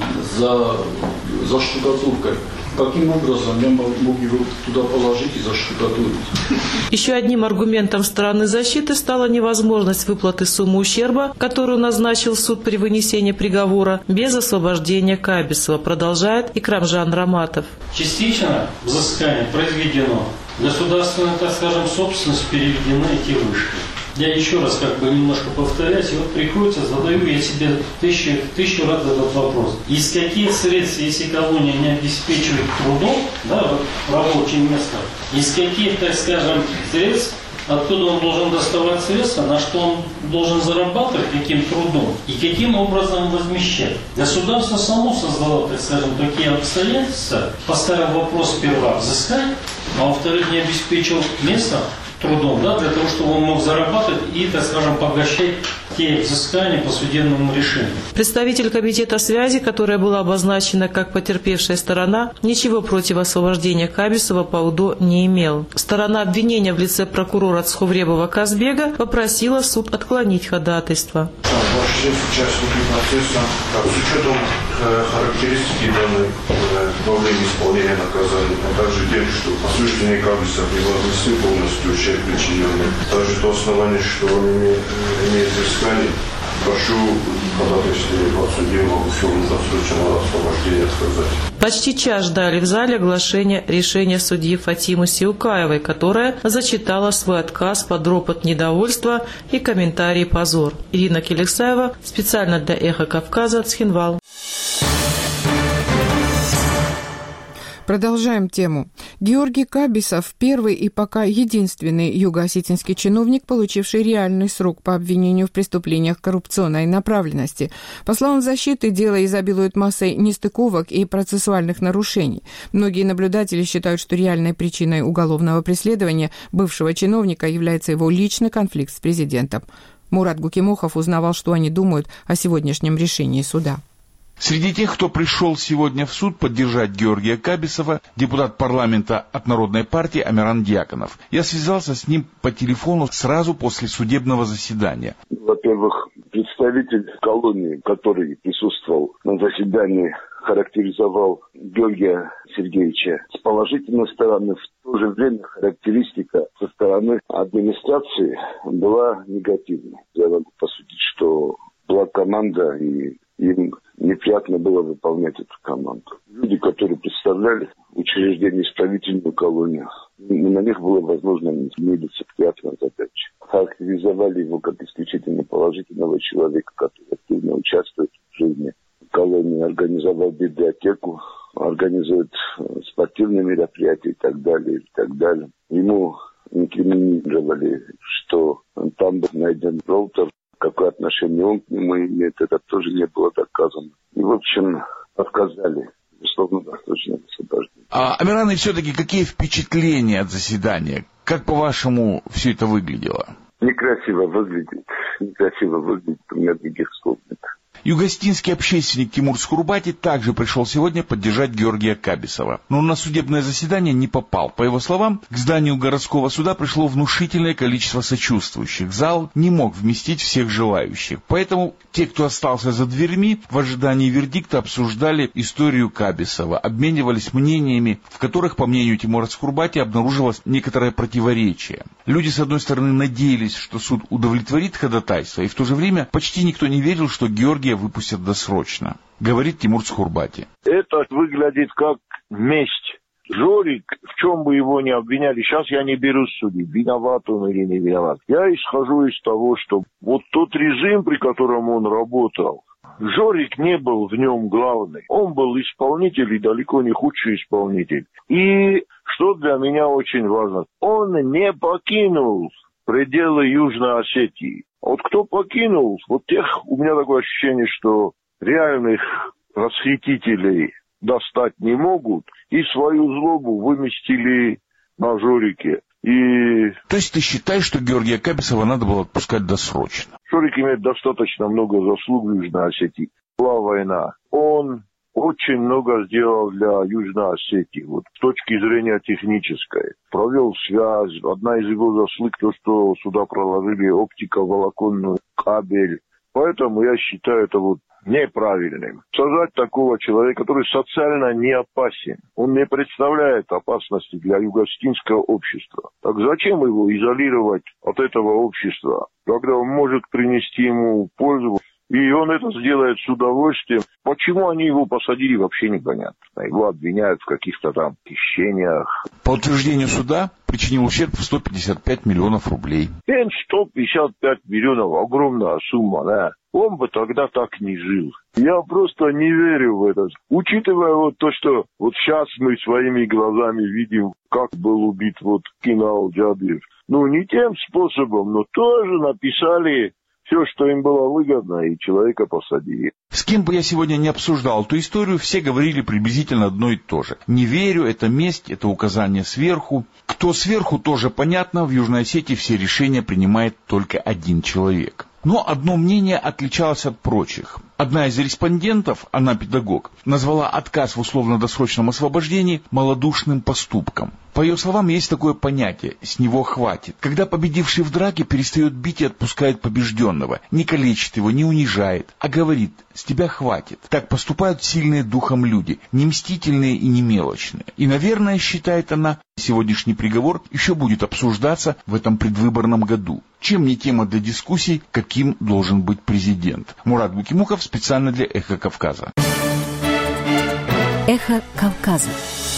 за, за штукатуркой. Каким образом я мог его туда положить и заштукатурить? Еще одним аргументом стороны защиты стала невозможность выплаты суммы ущерба, которую назначил суд при вынесении приговора, без освобождения Кабисова, продолжает Икрамжан Раматов. Частично взыскание произведено. Государственная, так скажем, собственность переведены эти вышки. Я еще раз как бы немножко повторяюсь, и вот приходится, задаю я себе тысячу, тысячу раз этот вопрос. Из каких средств, если колония не обеспечивает трудом, да, вот, рабочим местом, из каких, так скажем, средств, откуда он должен доставать средства, на что он должен зарабатывать, каким трудом и каким образом возмещать. Государство само создало, так скажем, такие обстоятельства, поставил вопрос сперва взыскать, а во-вторых, не обеспечил место, трудом, да, для того, чтобы он мог зарабатывать и, так скажем, поглощать те взыскания по судебному решению. Представитель комитета связи, которая была обозначена как потерпевшая сторона, ничего против освобождения Кабисова по УДО не имел. Сторона обвинения в лице прокурора Цховребова Казбега попросила суд отклонить ходатайство. Все участники процесса, так, с учетом характеристики данной во время исполнения наказания, а также тем, что осуждение Кабисов не возместил полностью ущерб причиненный, также то основание, что он имеет, имеет взыскание, прошу ходатайствовать подсудимого условно-досрочного освобождения отказать. Почти час ждали в зале оглашения решения судьи Фатимы Сиукаевой, которая зачитала свой отказ под ропот недовольства и комментарий «Позор». Ирина Келексаева, специально для «Эхо Кавказа», Цхинвал. Продолжаем тему. Георгий Кабисов – первый и пока единственный юго-осетинский чиновник, получивший реальный срок по обвинению в преступлениях коррупционной направленности. По словам защиты, дело изобилует массой нестыковок и процессуальных нарушений. Многие наблюдатели считают, что реальной причиной уголовного преследования бывшего чиновника является его личный конфликт с президентом. Мурат Гукимухов узнавал, что они думают о сегодняшнем решении суда. Среди тех, кто пришел сегодня в суд поддержать Георгия Кабисова, депутат парламента от Народной партии Амиран Дьяконов. Я связался с ним по телефону сразу после судебного заседания. Во-первых, представитель колонии, который присутствовал на заседании, характеризовал Георгия Сергеевича с положительной стороны. В то же время характеристика со стороны администрации была негативной. Я могу посудить, что была команда, и им неприятно было выполнять эту команду. Люди, которые представляли учреждение исправительную колонию, на них было возможно нелицеприятная задача. Характеризовали его как исключительно положительного человека, который активно участвует в жизни колонии, организовал библиотеку, организует спортивные мероприятия и так далее, и так далее. Ему инкриминировали, что там был найден роутер. Какое отношение он к нему имеет, это тоже не было доказано. И, в общем, отказали, безусловно, достаточно освобождения. А, Амиран, и все-таки какие впечатления от заседания? Как, по-вашему, все это выглядело? Некрасиво выглядит. Некрасиво выглядит, у меня других слов нет. Югостинский общественник Тимур Скурбати также пришел сегодня поддержать Георгия Кабисова. Но на судебное заседание не попал. По его словам, к зданию городского суда пришло внушительное количество сочувствующих. Зал не мог вместить всех желающих. Поэтому те, кто остался за дверьми, в ожидании вердикта обсуждали историю Кабисова, обменивались мнениями, в которых, по мнению Тимура Скурбати, обнаружилось некоторое противоречие. Люди, с одной стороны, надеялись, что суд удовлетворит ходатайство, и в то же время почти никто не верил, что Георгия выпустят досрочно, говорит Тимур Скурбати. Это выглядит как месть. Жорик, в чем бы его ни обвиняли, сейчас я не берусь судить, виноват он или не виноват. Я исхожу из того, что вот тот режим, при котором он работал, Жорик не был в нем главный. Он был исполнитель и далеко не худший исполнитель. И что для меня очень важно, он не покинул пределы Южной Осетии. Вот кто покинул, вот тех, у меня такое ощущение, что реальных расхитителей достать не могут, и свою злобу выместили на Жорике. И... То есть ты считаешь, что Георгия Кабисова надо было отпускать досрочно? Жорик имеет достаточно много заслуг в Южной Осетии. Была война. Он очень много сделал для Южной Осетии, вот с точки зрения технической. Провел связь. Одна из его заслуг то, что сюда проложили оптиковолоконный кабель. Поэтому я считаю это вот неправильным. Сажать такого человека, который социально не опасен. Он не представляет опасности для юго-осетинского общества. Так зачем его изолировать от этого общества, когда он может принести ему пользу? И он это сделает с удовольствием. Почему они его посадили, вообще непонятно. Его обвиняют в каких-то там хищениях. По утверждению суда причинил ущерб в сто пятьдесят пять миллионов рублей. сто пятьдесят пять миллионов, огромная сумма, да. Он бы тогда так не жил. Я просто не верю в это. Учитывая вот то, что вот сейчас мы своими глазами видим, как был убит вот Кинал Джабир. Ну, не тем способом, но тоже написали все, что им было выгодно, и человека посадили. С кем бы я сегодня не обсуждал эту историю, все говорили приблизительно одно и то же. Не верю, это месть, это указание сверху. Кто сверху, тоже понятно, в Южной Осетии все решения принимает только один человек. Но одно мнение отличалось от прочих. Одна из респондентов, она педагог, назвала отказ в условно-досрочном освобождении малодушным поступком. По ее словам, есть такое понятие «с него хватит». Когда победивший в драке перестает бить и отпускает побежденного, не калечит его, не унижает, а говорит «с тебя хватит». Так поступают сильные духом люди, не мстительные и не мелочные. И, наверное, считает она, сегодняшний приговор еще будет обсуждаться в этом предвыборном году. Чем не тема для дискуссий, каким должен быть президент. Мурат Букимуков специально для «Эхо Кавказа». «Эхо Кавказа».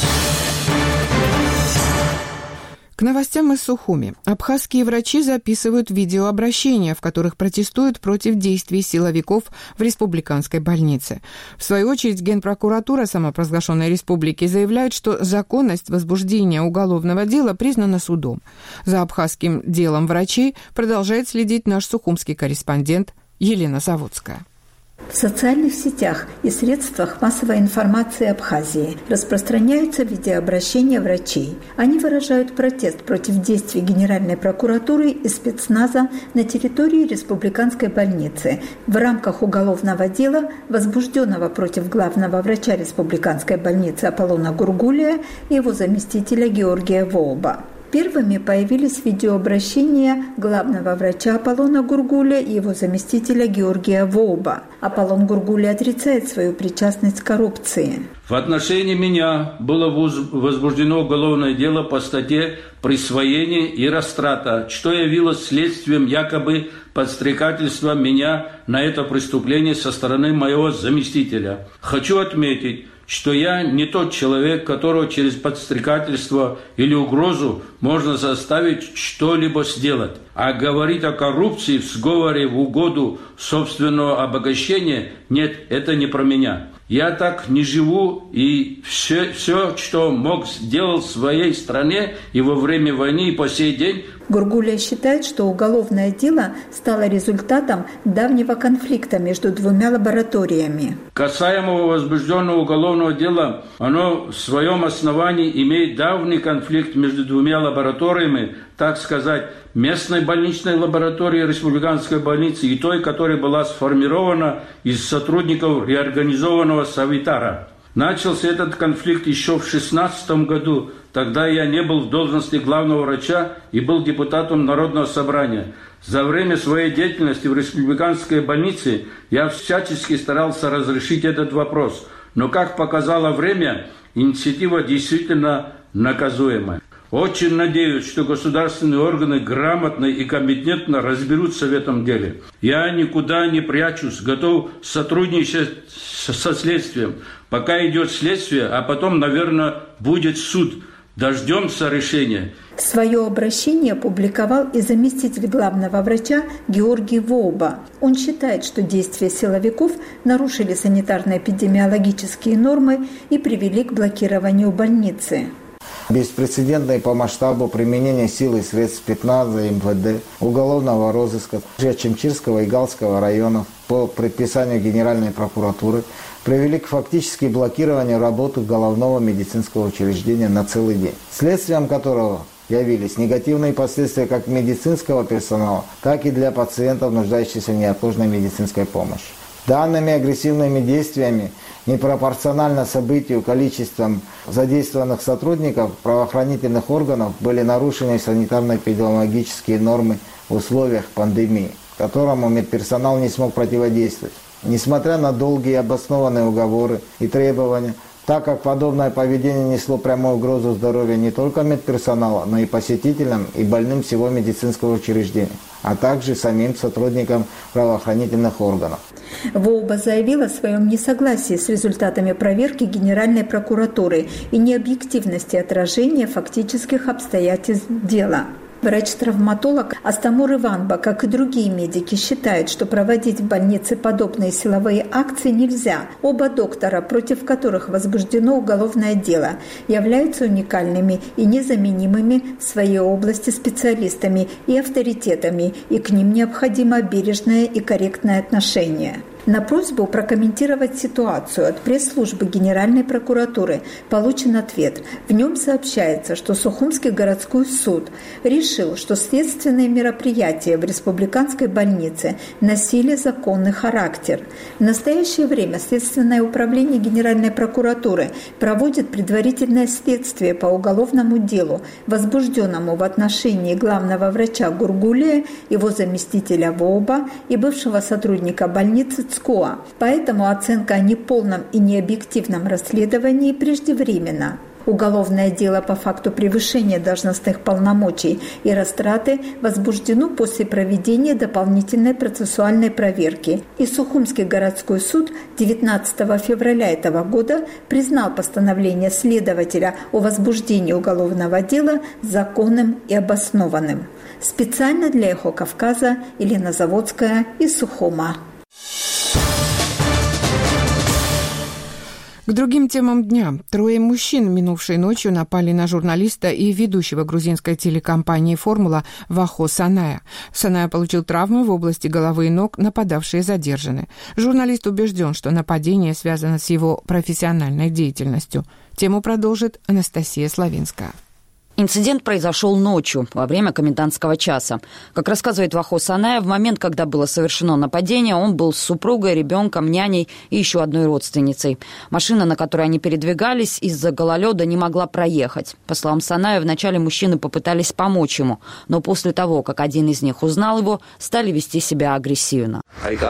К новостям из Сухуми. Абхазские врачи записывают видеообращения, в которых протестуют против действий силовиков в республиканской больнице. В свою очередь, Генпрокуратура самопровозглашенной республики заявляет, что законность возбуждения уголовного дела признана судом. За абхазским делом врачей продолжает следить наш сухумский корреспондент Елена Заводская. В социальных сетях и средствах массовой информации Абхазии распространяются видеообращения врачей. Они выражают протест против действий Генеральной прокуратуры и спецназа на территории республиканской больницы в рамках уголовного дела, возбужденного против главного врача республиканской больницы Аполлона Гургулия и его заместителя Георгия Вооба. Первыми появились видеообращения главного врача Аполлона Гургуля и его заместителя Георгия Вооба. Аполлон Гургуля отрицает свою причастность к коррупции. В отношении меня было возбуждено уголовное дело по статье «Присвоение и растрата», что явилось следствием якобы подстрекательства меня на это преступление со стороны моего заместителя. Хочу отметить, что я не тот человек, которого через подстрекательство или угрозу можно заставить что-либо сделать. А говорить о коррупции в сговоре в угоду собственного обогащения – нет, это не про меня. Я так не живу, и все, все, что мог, сделал в своей стране и во время войны, и по сей день. Гургуля считает, что уголовное дело стало результатом давнего конфликта между двумя лабораториями. Касаемо возбужденного уголовного дела, оно в своем основании имеет давний конфликт между двумя лабораториями, так сказать, местной больничной лаборатории республиканской больницы и той, которая была сформирована из сотрудников реорганизованного Савитара. Начался этот конфликт еще в шестнадцатом году. Тогда я не был в должности главного врача и был депутатом Народного собрания. За время своей деятельности в республиканской больнице я всячески старался разрешить этот вопрос. Но, как показало время, инициатива действительно наказуемая. Очень надеюсь, что государственные органы грамотно и компетентно разберутся в этом деле. Я никуда не прячусь, готов сотрудничать со следствием. Пока идет следствие, а потом, наверное, будет суд. Дождемся решения. Свое обращение опубликовал и заместитель главного врача Георгий Вооба. Он считает, что действия силовиков нарушили санитарно-эпидемиологические нормы и привели к блокированию больницы. Беспрецедентное по масштабу применение силы и средств спецназа, МВД, уголовного розыска Чемчирского и Галского районов по предписанию Генеральной прокуратуры привели к фактически блокированию работы головного медицинского учреждения на целый день, следствием которого явились негативные последствия как медицинского персонала, так и для пациентов, нуждающихся в неотложной медицинской помощи. Данными агрессивными действиями непропорционально событию количеством задействованных сотрудников правоохранительных органов были нарушены санитарно-эпидемиологические нормы в условиях пандемии, которому медперсонал не смог противодействовать. Несмотря на долгие обоснованные уговоры и требования, так как подобное поведение несло прямую угрозу здоровью не только медперсонала, но и посетителям и больным всего медицинского учреждения, а также самим сотрудникам правоохранительных органов. Вооба заявил о своем несогласии с результатами проверки Генеральной прокуратуры и необъективности отражения фактических обстоятельств дела. Врач-травматолог Астамур Иванба, как и другие медики, считает, что проводить в больнице подобные силовые акции нельзя. Оба доктора, против которых возбуждено уголовное дело, являются уникальными и незаменимыми в своей области специалистами и авторитетами, и к ним необходимо бережное и корректное отношение. На просьбу прокомментировать ситуацию от пресс-службы Генеральной прокуратуры получен ответ. В нем сообщается, что Сухумский городской суд решил, что следственные мероприятия в республиканской больнице носили законный характер. В настоящее время Следственное управление Генеральной прокуратуры проводит предварительное следствие по уголовному делу, возбужденному в отношении главного врача Гургулия, его заместителя ВОБа и бывшего сотрудника больницы ЦКОА. Поэтому оценка о неполном и необъективном расследовании преждевременна. Уголовное дело по факту превышения должностных полномочий и растраты возбуждено после проведения дополнительной процессуальной проверки. И Сухумский городской суд девятнадцатого февраля этого года признал постановление следователя о возбуждении уголовного дела законным и обоснованным. Специально для «Эхо Кавказа» Елена Заводская из Сухума. К другим темам дня. Трое мужчин минувшей ночью напали на журналиста и ведущего грузинской телекомпании «Формула» Вахо Саная. Саная получил травмы в области головы и ног, нападавшие задержаны. Журналист убежден, что нападение связано с его профессиональной деятельностью. Тему продолжит Анастасия Славинская. Инцидент произошел ночью, во время комендантского часа. Как рассказывает Вахо Саная, в момент, когда было совершено нападение, он был с супругой, ребенком, няней и еще одной родственницей. Машина, на которой они передвигались, из-за гололеда не могла проехать. По словам Саная, вначале мужчины попытались помочь ему, но после того, как один из них узнал его, стали вести себя агрессивно.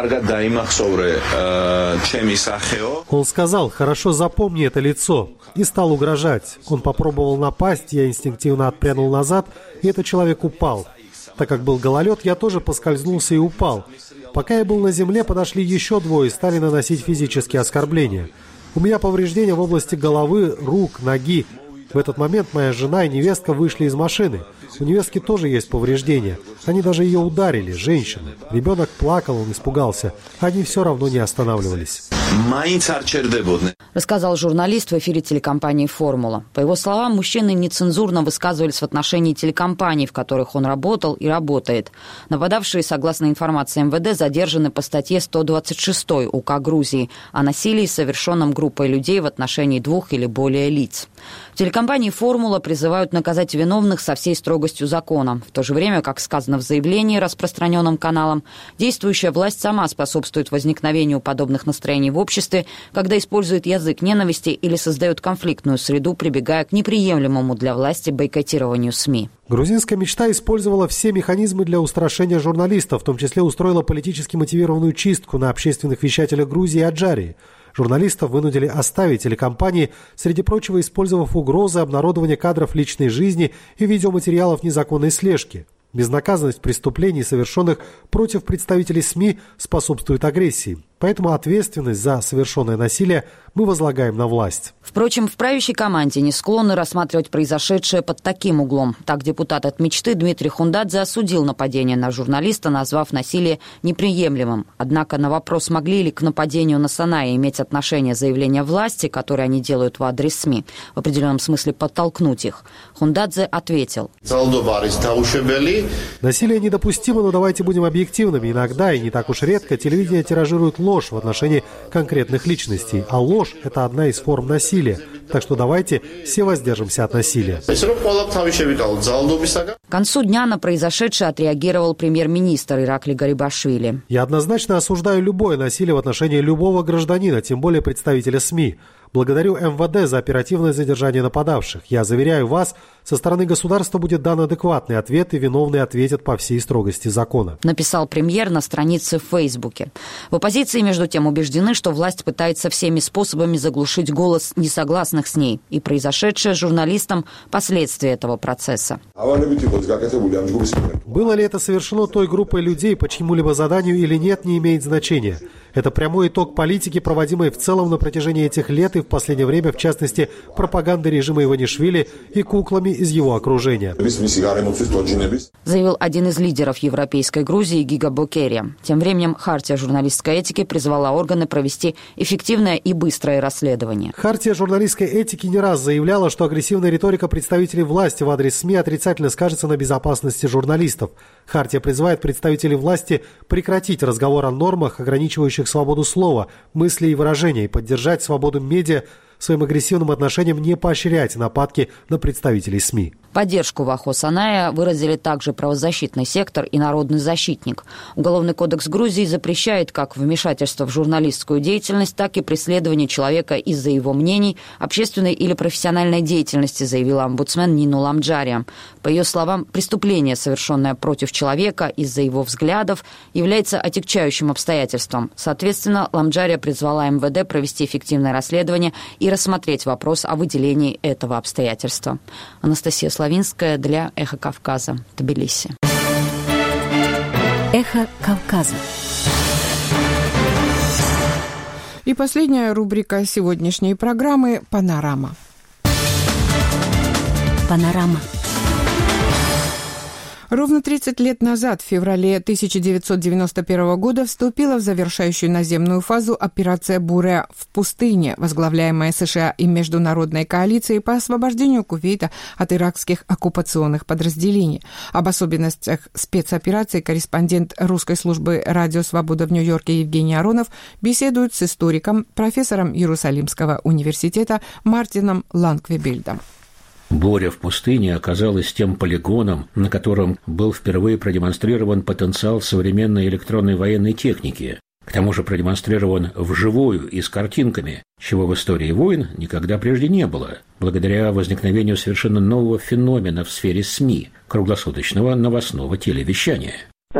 Он сказал: «Хорошо запомни это лицо», и стал угрожать. Он попробовал напасть, я инстинктивно отпрянул назад, и этот человек упал. Так как был гололед, я тоже поскользнулся и упал. Пока я был на земле, подошли еще двое и стали наносить физические оскорбления. У меня повреждения в области головы, рук, ноги. В этот момент моя жена и невестка вышли из машины. У невестки тоже есть повреждения. Они даже ее ударили, женщины. Ребенок плакал, он испугался. Они все равно не останавливались. Рассказал журналист в эфире телекомпании «Формула». По его словам, мужчины нецензурно высказывались в отношении телекомпаний, в которых он работал и работает. Нападавшие, согласно информации эм вэ дэ, задержаны по статье сто двадцать шесть УК Грузии о насилии, совершенном группой людей в отношении двух или более лиц. В телекомпании «Формула» призывают наказать виновных со всей строгостью закона. В то же время, как сказано в заявлении, распространенном каналом, действующая власть сама способствует возникновению подобных настроений в обществе, когда использует язык ненависти или создает конфликтную среду, прибегая к неприемлемому для власти бойкотированию СМИ. Грузинская мечта использовала все механизмы для устрашения журналистов, в том числе устроила политически мотивированную чистку на общественных вещателях Грузии и Аджарии. Журналистов вынудили оставить телекомпании, среди прочего использовав угрозы обнародования кадров личной жизни и видеоматериалов незаконной слежки. Безнаказанность преступлений, совершенных против представителей СМИ, способствует агрессии. Поэтому ответственность за совершенное насилие мы возлагаем на власть. Впрочем, в правящей команде не склонны рассматривать произошедшее под таким углом. Так депутат от «Мечты» Дмитрий Хундадзе осудил нападение на журналиста, назвав насилие неприемлемым. Однако на вопрос, могли ли к нападению на Саная иметь отношение заявления власти, которые они делают в адрес СМИ, в определенном смысле подтолкнуть их, Хундадзе ответил: «Насилие недопустимо, но давайте будем объективными. Иногда, и не так уж редко, телевидение тиражирует ложь в отношении конкретных личностей. А ложь – это одна из форм насилия. Так что давайте все воздержимся от насилия». К концу дня на произошедшее отреагировал премьер-министр Иракли Гарибашвили. «Я однозначно осуждаю любое насилие в отношении любого гражданина, тем более представителя СМИ. Благодарю эм вэ дэ за оперативное задержание нападавших. Я заверяю вас, со стороны государства будет дан адекватный ответ, и виновные ответят по всей строгости закона», написал премьер на странице в Фейсбуке. В оппозиции, между тем, убеждены, что власть пытается всеми способами заглушить голос несогласных с ней, и произошедшее с журналистом – последствия этого процесса. Было ли это совершено той группой людей по чьему-либо заданию или нет, не имеет значения. Это прямой итог политики, проводимой в целом на протяжении этих лет и в последнее время, в частности, пропаганды режима Иванишвили и куклами из его окружения. Заявил один из лидеров европейской Грузии Гига Бокерия. Тем временем Хартия журналистской этики призвала органы провести эффективное и быстрое расследование. Хартия журналистской этики не раз заявляла, что агрессивная риторика представителей власти в адрес СМИ отрицательно скажется на безопасности журналистов. Хартия призывает представителей власти прекратить разговор о нормах, ограничивающих свободу слова, мысли и выражения, и поддержать свободу медиа, своим агрессивным отношением не поощрять нападки на представителей СМИ. Поддержку Вахо Саная выразили также правозащитный сектор и народный защитник. Уголовный кодекс Грузии запрещает как вмешательство в журналистскую деятельность, так и преследование человека из-за его мнений, общественной или профессиональной деятельности, заявила омбудсмен Нину Ламджария. По ее словам, преступление, совершенное против человека из-за его взглядов, является отягчающим обстоятельством. Соответственно, Ламджария призвала эм вэ дэ провести эффективное расследование и рассмотреть вопрос о выделении этого обстоятельства. Анастасия Славинская для «Эхо Кавказа», Тбилиси. «Эхо Кавказа». И последняя рубрика сегодняшней программы «Панорама». «Панорама». Ровно тридцать лет назад, в феврале тысяча девятьсот девяносто первого года, вступила в завершающую наземную фазу операция «Буреа» в пустыне, возглавляемая США и Международной коалицией по освобождению Кувейта от иракских оккупационных подразделений. Об особенностях спецоперации корреспондент русской службы «Радио Свобода» в Нью-Йорке Евгений Аронов беседует с историком, профессором Иерусалимского университета Мартином Ланквебельдом. Буря в пустыне оказалась тем полигоном, на котором был впервые продемонстрирован потенциал современной электронной военной техники. К тому же продемонстрирован вживую и с картинками, чего в истории войн никогда прежде не было, благодаря возникновению совершенно нового феномена в сфере СМИ – круглосуточного новостного телевещания.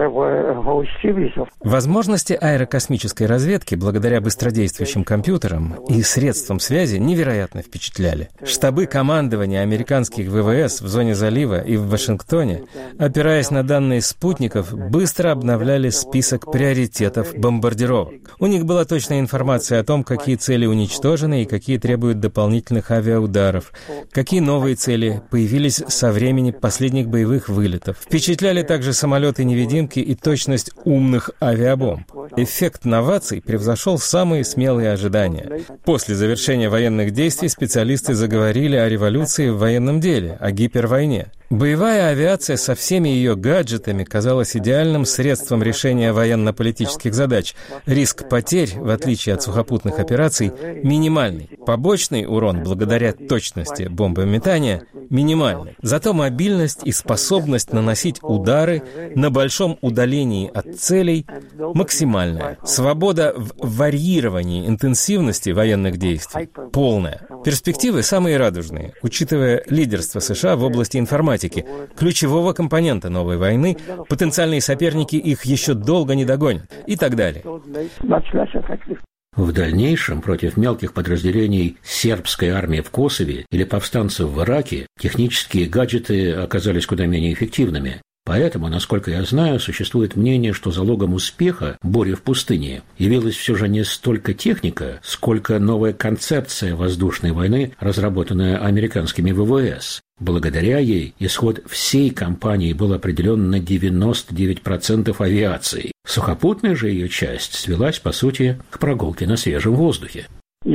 Возможности аэрокосмической разведки благодаря быстродействующим компьютерам и средствам связи невероятно впечатляли. Штабы командования американских вэ вэ эс в зоне залива и в Вашингтоне, опираясь на данные спутников, быстро обновляли список приоритетов бомбардировок. У них была точная информация о том, какие цели уничтожены и какие требуют дополнительных авиаударов, какие новые цели появились со времени последних боевых вылетов. Впечатляли также самолеты-невидимки и точность умных авиабомб. Эффект новаций превзошел самые смелые ожидания. После завершения военных действий специалисты заговорили о революции в военном деле, о гипервойне. Боевая авиация со всеми ее гаджетами казалась идеальным средством решения военно-политических задач. Риск потерь, в отличие от сухопутных операций, минимальный. Побочный урон, благодаря точности бомбометания, минимальный. Зато мобильность и способность наносить удары на большом удалении от целей максимальная. Свобода в варьировании интенсивности военных действий полная. Перспективы самые радужные, учитывая лидерство США в области информатики, ключевого компонента новой войны, потенциальные соперники их еще долго не догонят и так далее. В дальнейшем против мелких подразделений сербской армии в Косове или повстанцев в Ираке технические гаджеты оказались куда менее эффективными. Поэтому, насколько я знаю, существует мнение, что залогом успеха бури в пустыне явилась все же не столько техника, сколько новая концепция воздушной войны, разработанная американскими вэ вэ эс. Благодаря ей исход всей кампании был определен на девяносто девять процентов авиации. Сухопутная же ее часть свелась, по сути, к прогулке на свежем воздухе.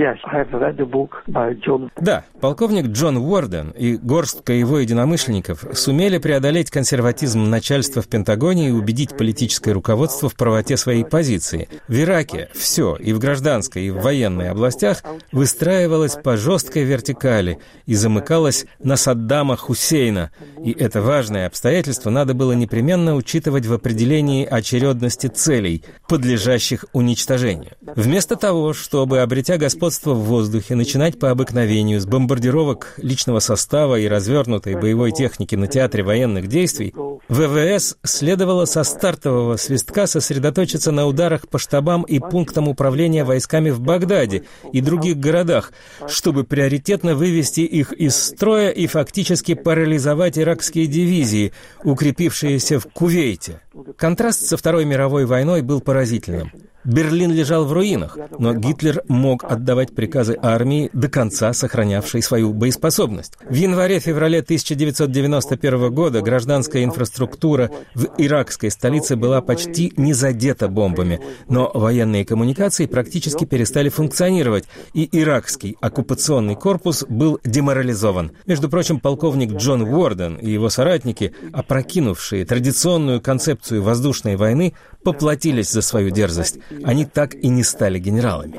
Да, полковник Джон Уорден и горстка его единомышленников сумели преодолеть консерватизм начальства в Пентагоне и убедить политическое руководство в правоте своей позиции. В Ираке все, и в гражданской, и в военной областях, выстраивалось по жесткой вертикали и замыкалось на Саддама Хусейна. И это важное обстоятельство надо было непременно учитывать в определении очередности целей, подлежащих уничтожению. Вместо того, чтобы, обретя господство в воздухе, начинать по обыкновению с бомбардировок личного состава и развернутой боевой техники на театре военных действий, вэ вэ эс следовало со стартового свистка сосредоточиться на ударах по штабам и пунктам управления войсками в Багдаде и других городах, чтобы приоритетно вывести их из строя и фактически парализовать иракские дивизии, укрепившиеся в Кувейте. Контраст со Второй мировой войной был поразительным. Берлин лежал в руинах, но Гитлер мог отдавать приказы армии, до конца сохранявшей свою боеспособность. В январе-феврале тысяча девятьсот девяносто первого года гражданская инфраструктура в иракской столице была почти не задета бомбами, но военные коммуникации практически перестали функционировать, и иракский оккупационный корпус был деморализован. Между прочим, полковник Джон Уорден и его соратники, опрокинувшие традиционную концепцию воздушной войны, поплатились за свою дерзость. Они так и не стали генералами.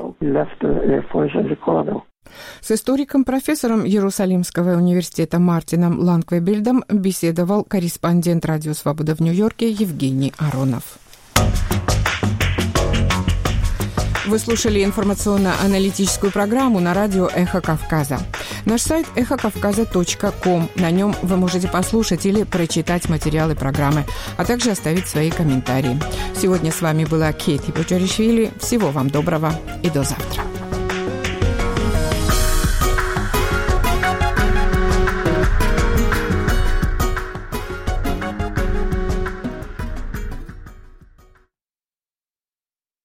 С историком, профессором Иерусалимского университета Мартином Ланквебельдом беседовал корреспондент «Радио Свобода» в Нью-Йорке Евгений Аронов. Вы слушали информационно-аналитическую программу на радио «Эхо Кавказа». Наш сайт эхо кавказа точка ком. На нем вы можете послушать или прочитать материалы программы, а также оставить свои комментарии. Сегодня с вами была Кейти Почаришвили. Всего вам доброго и до завтра.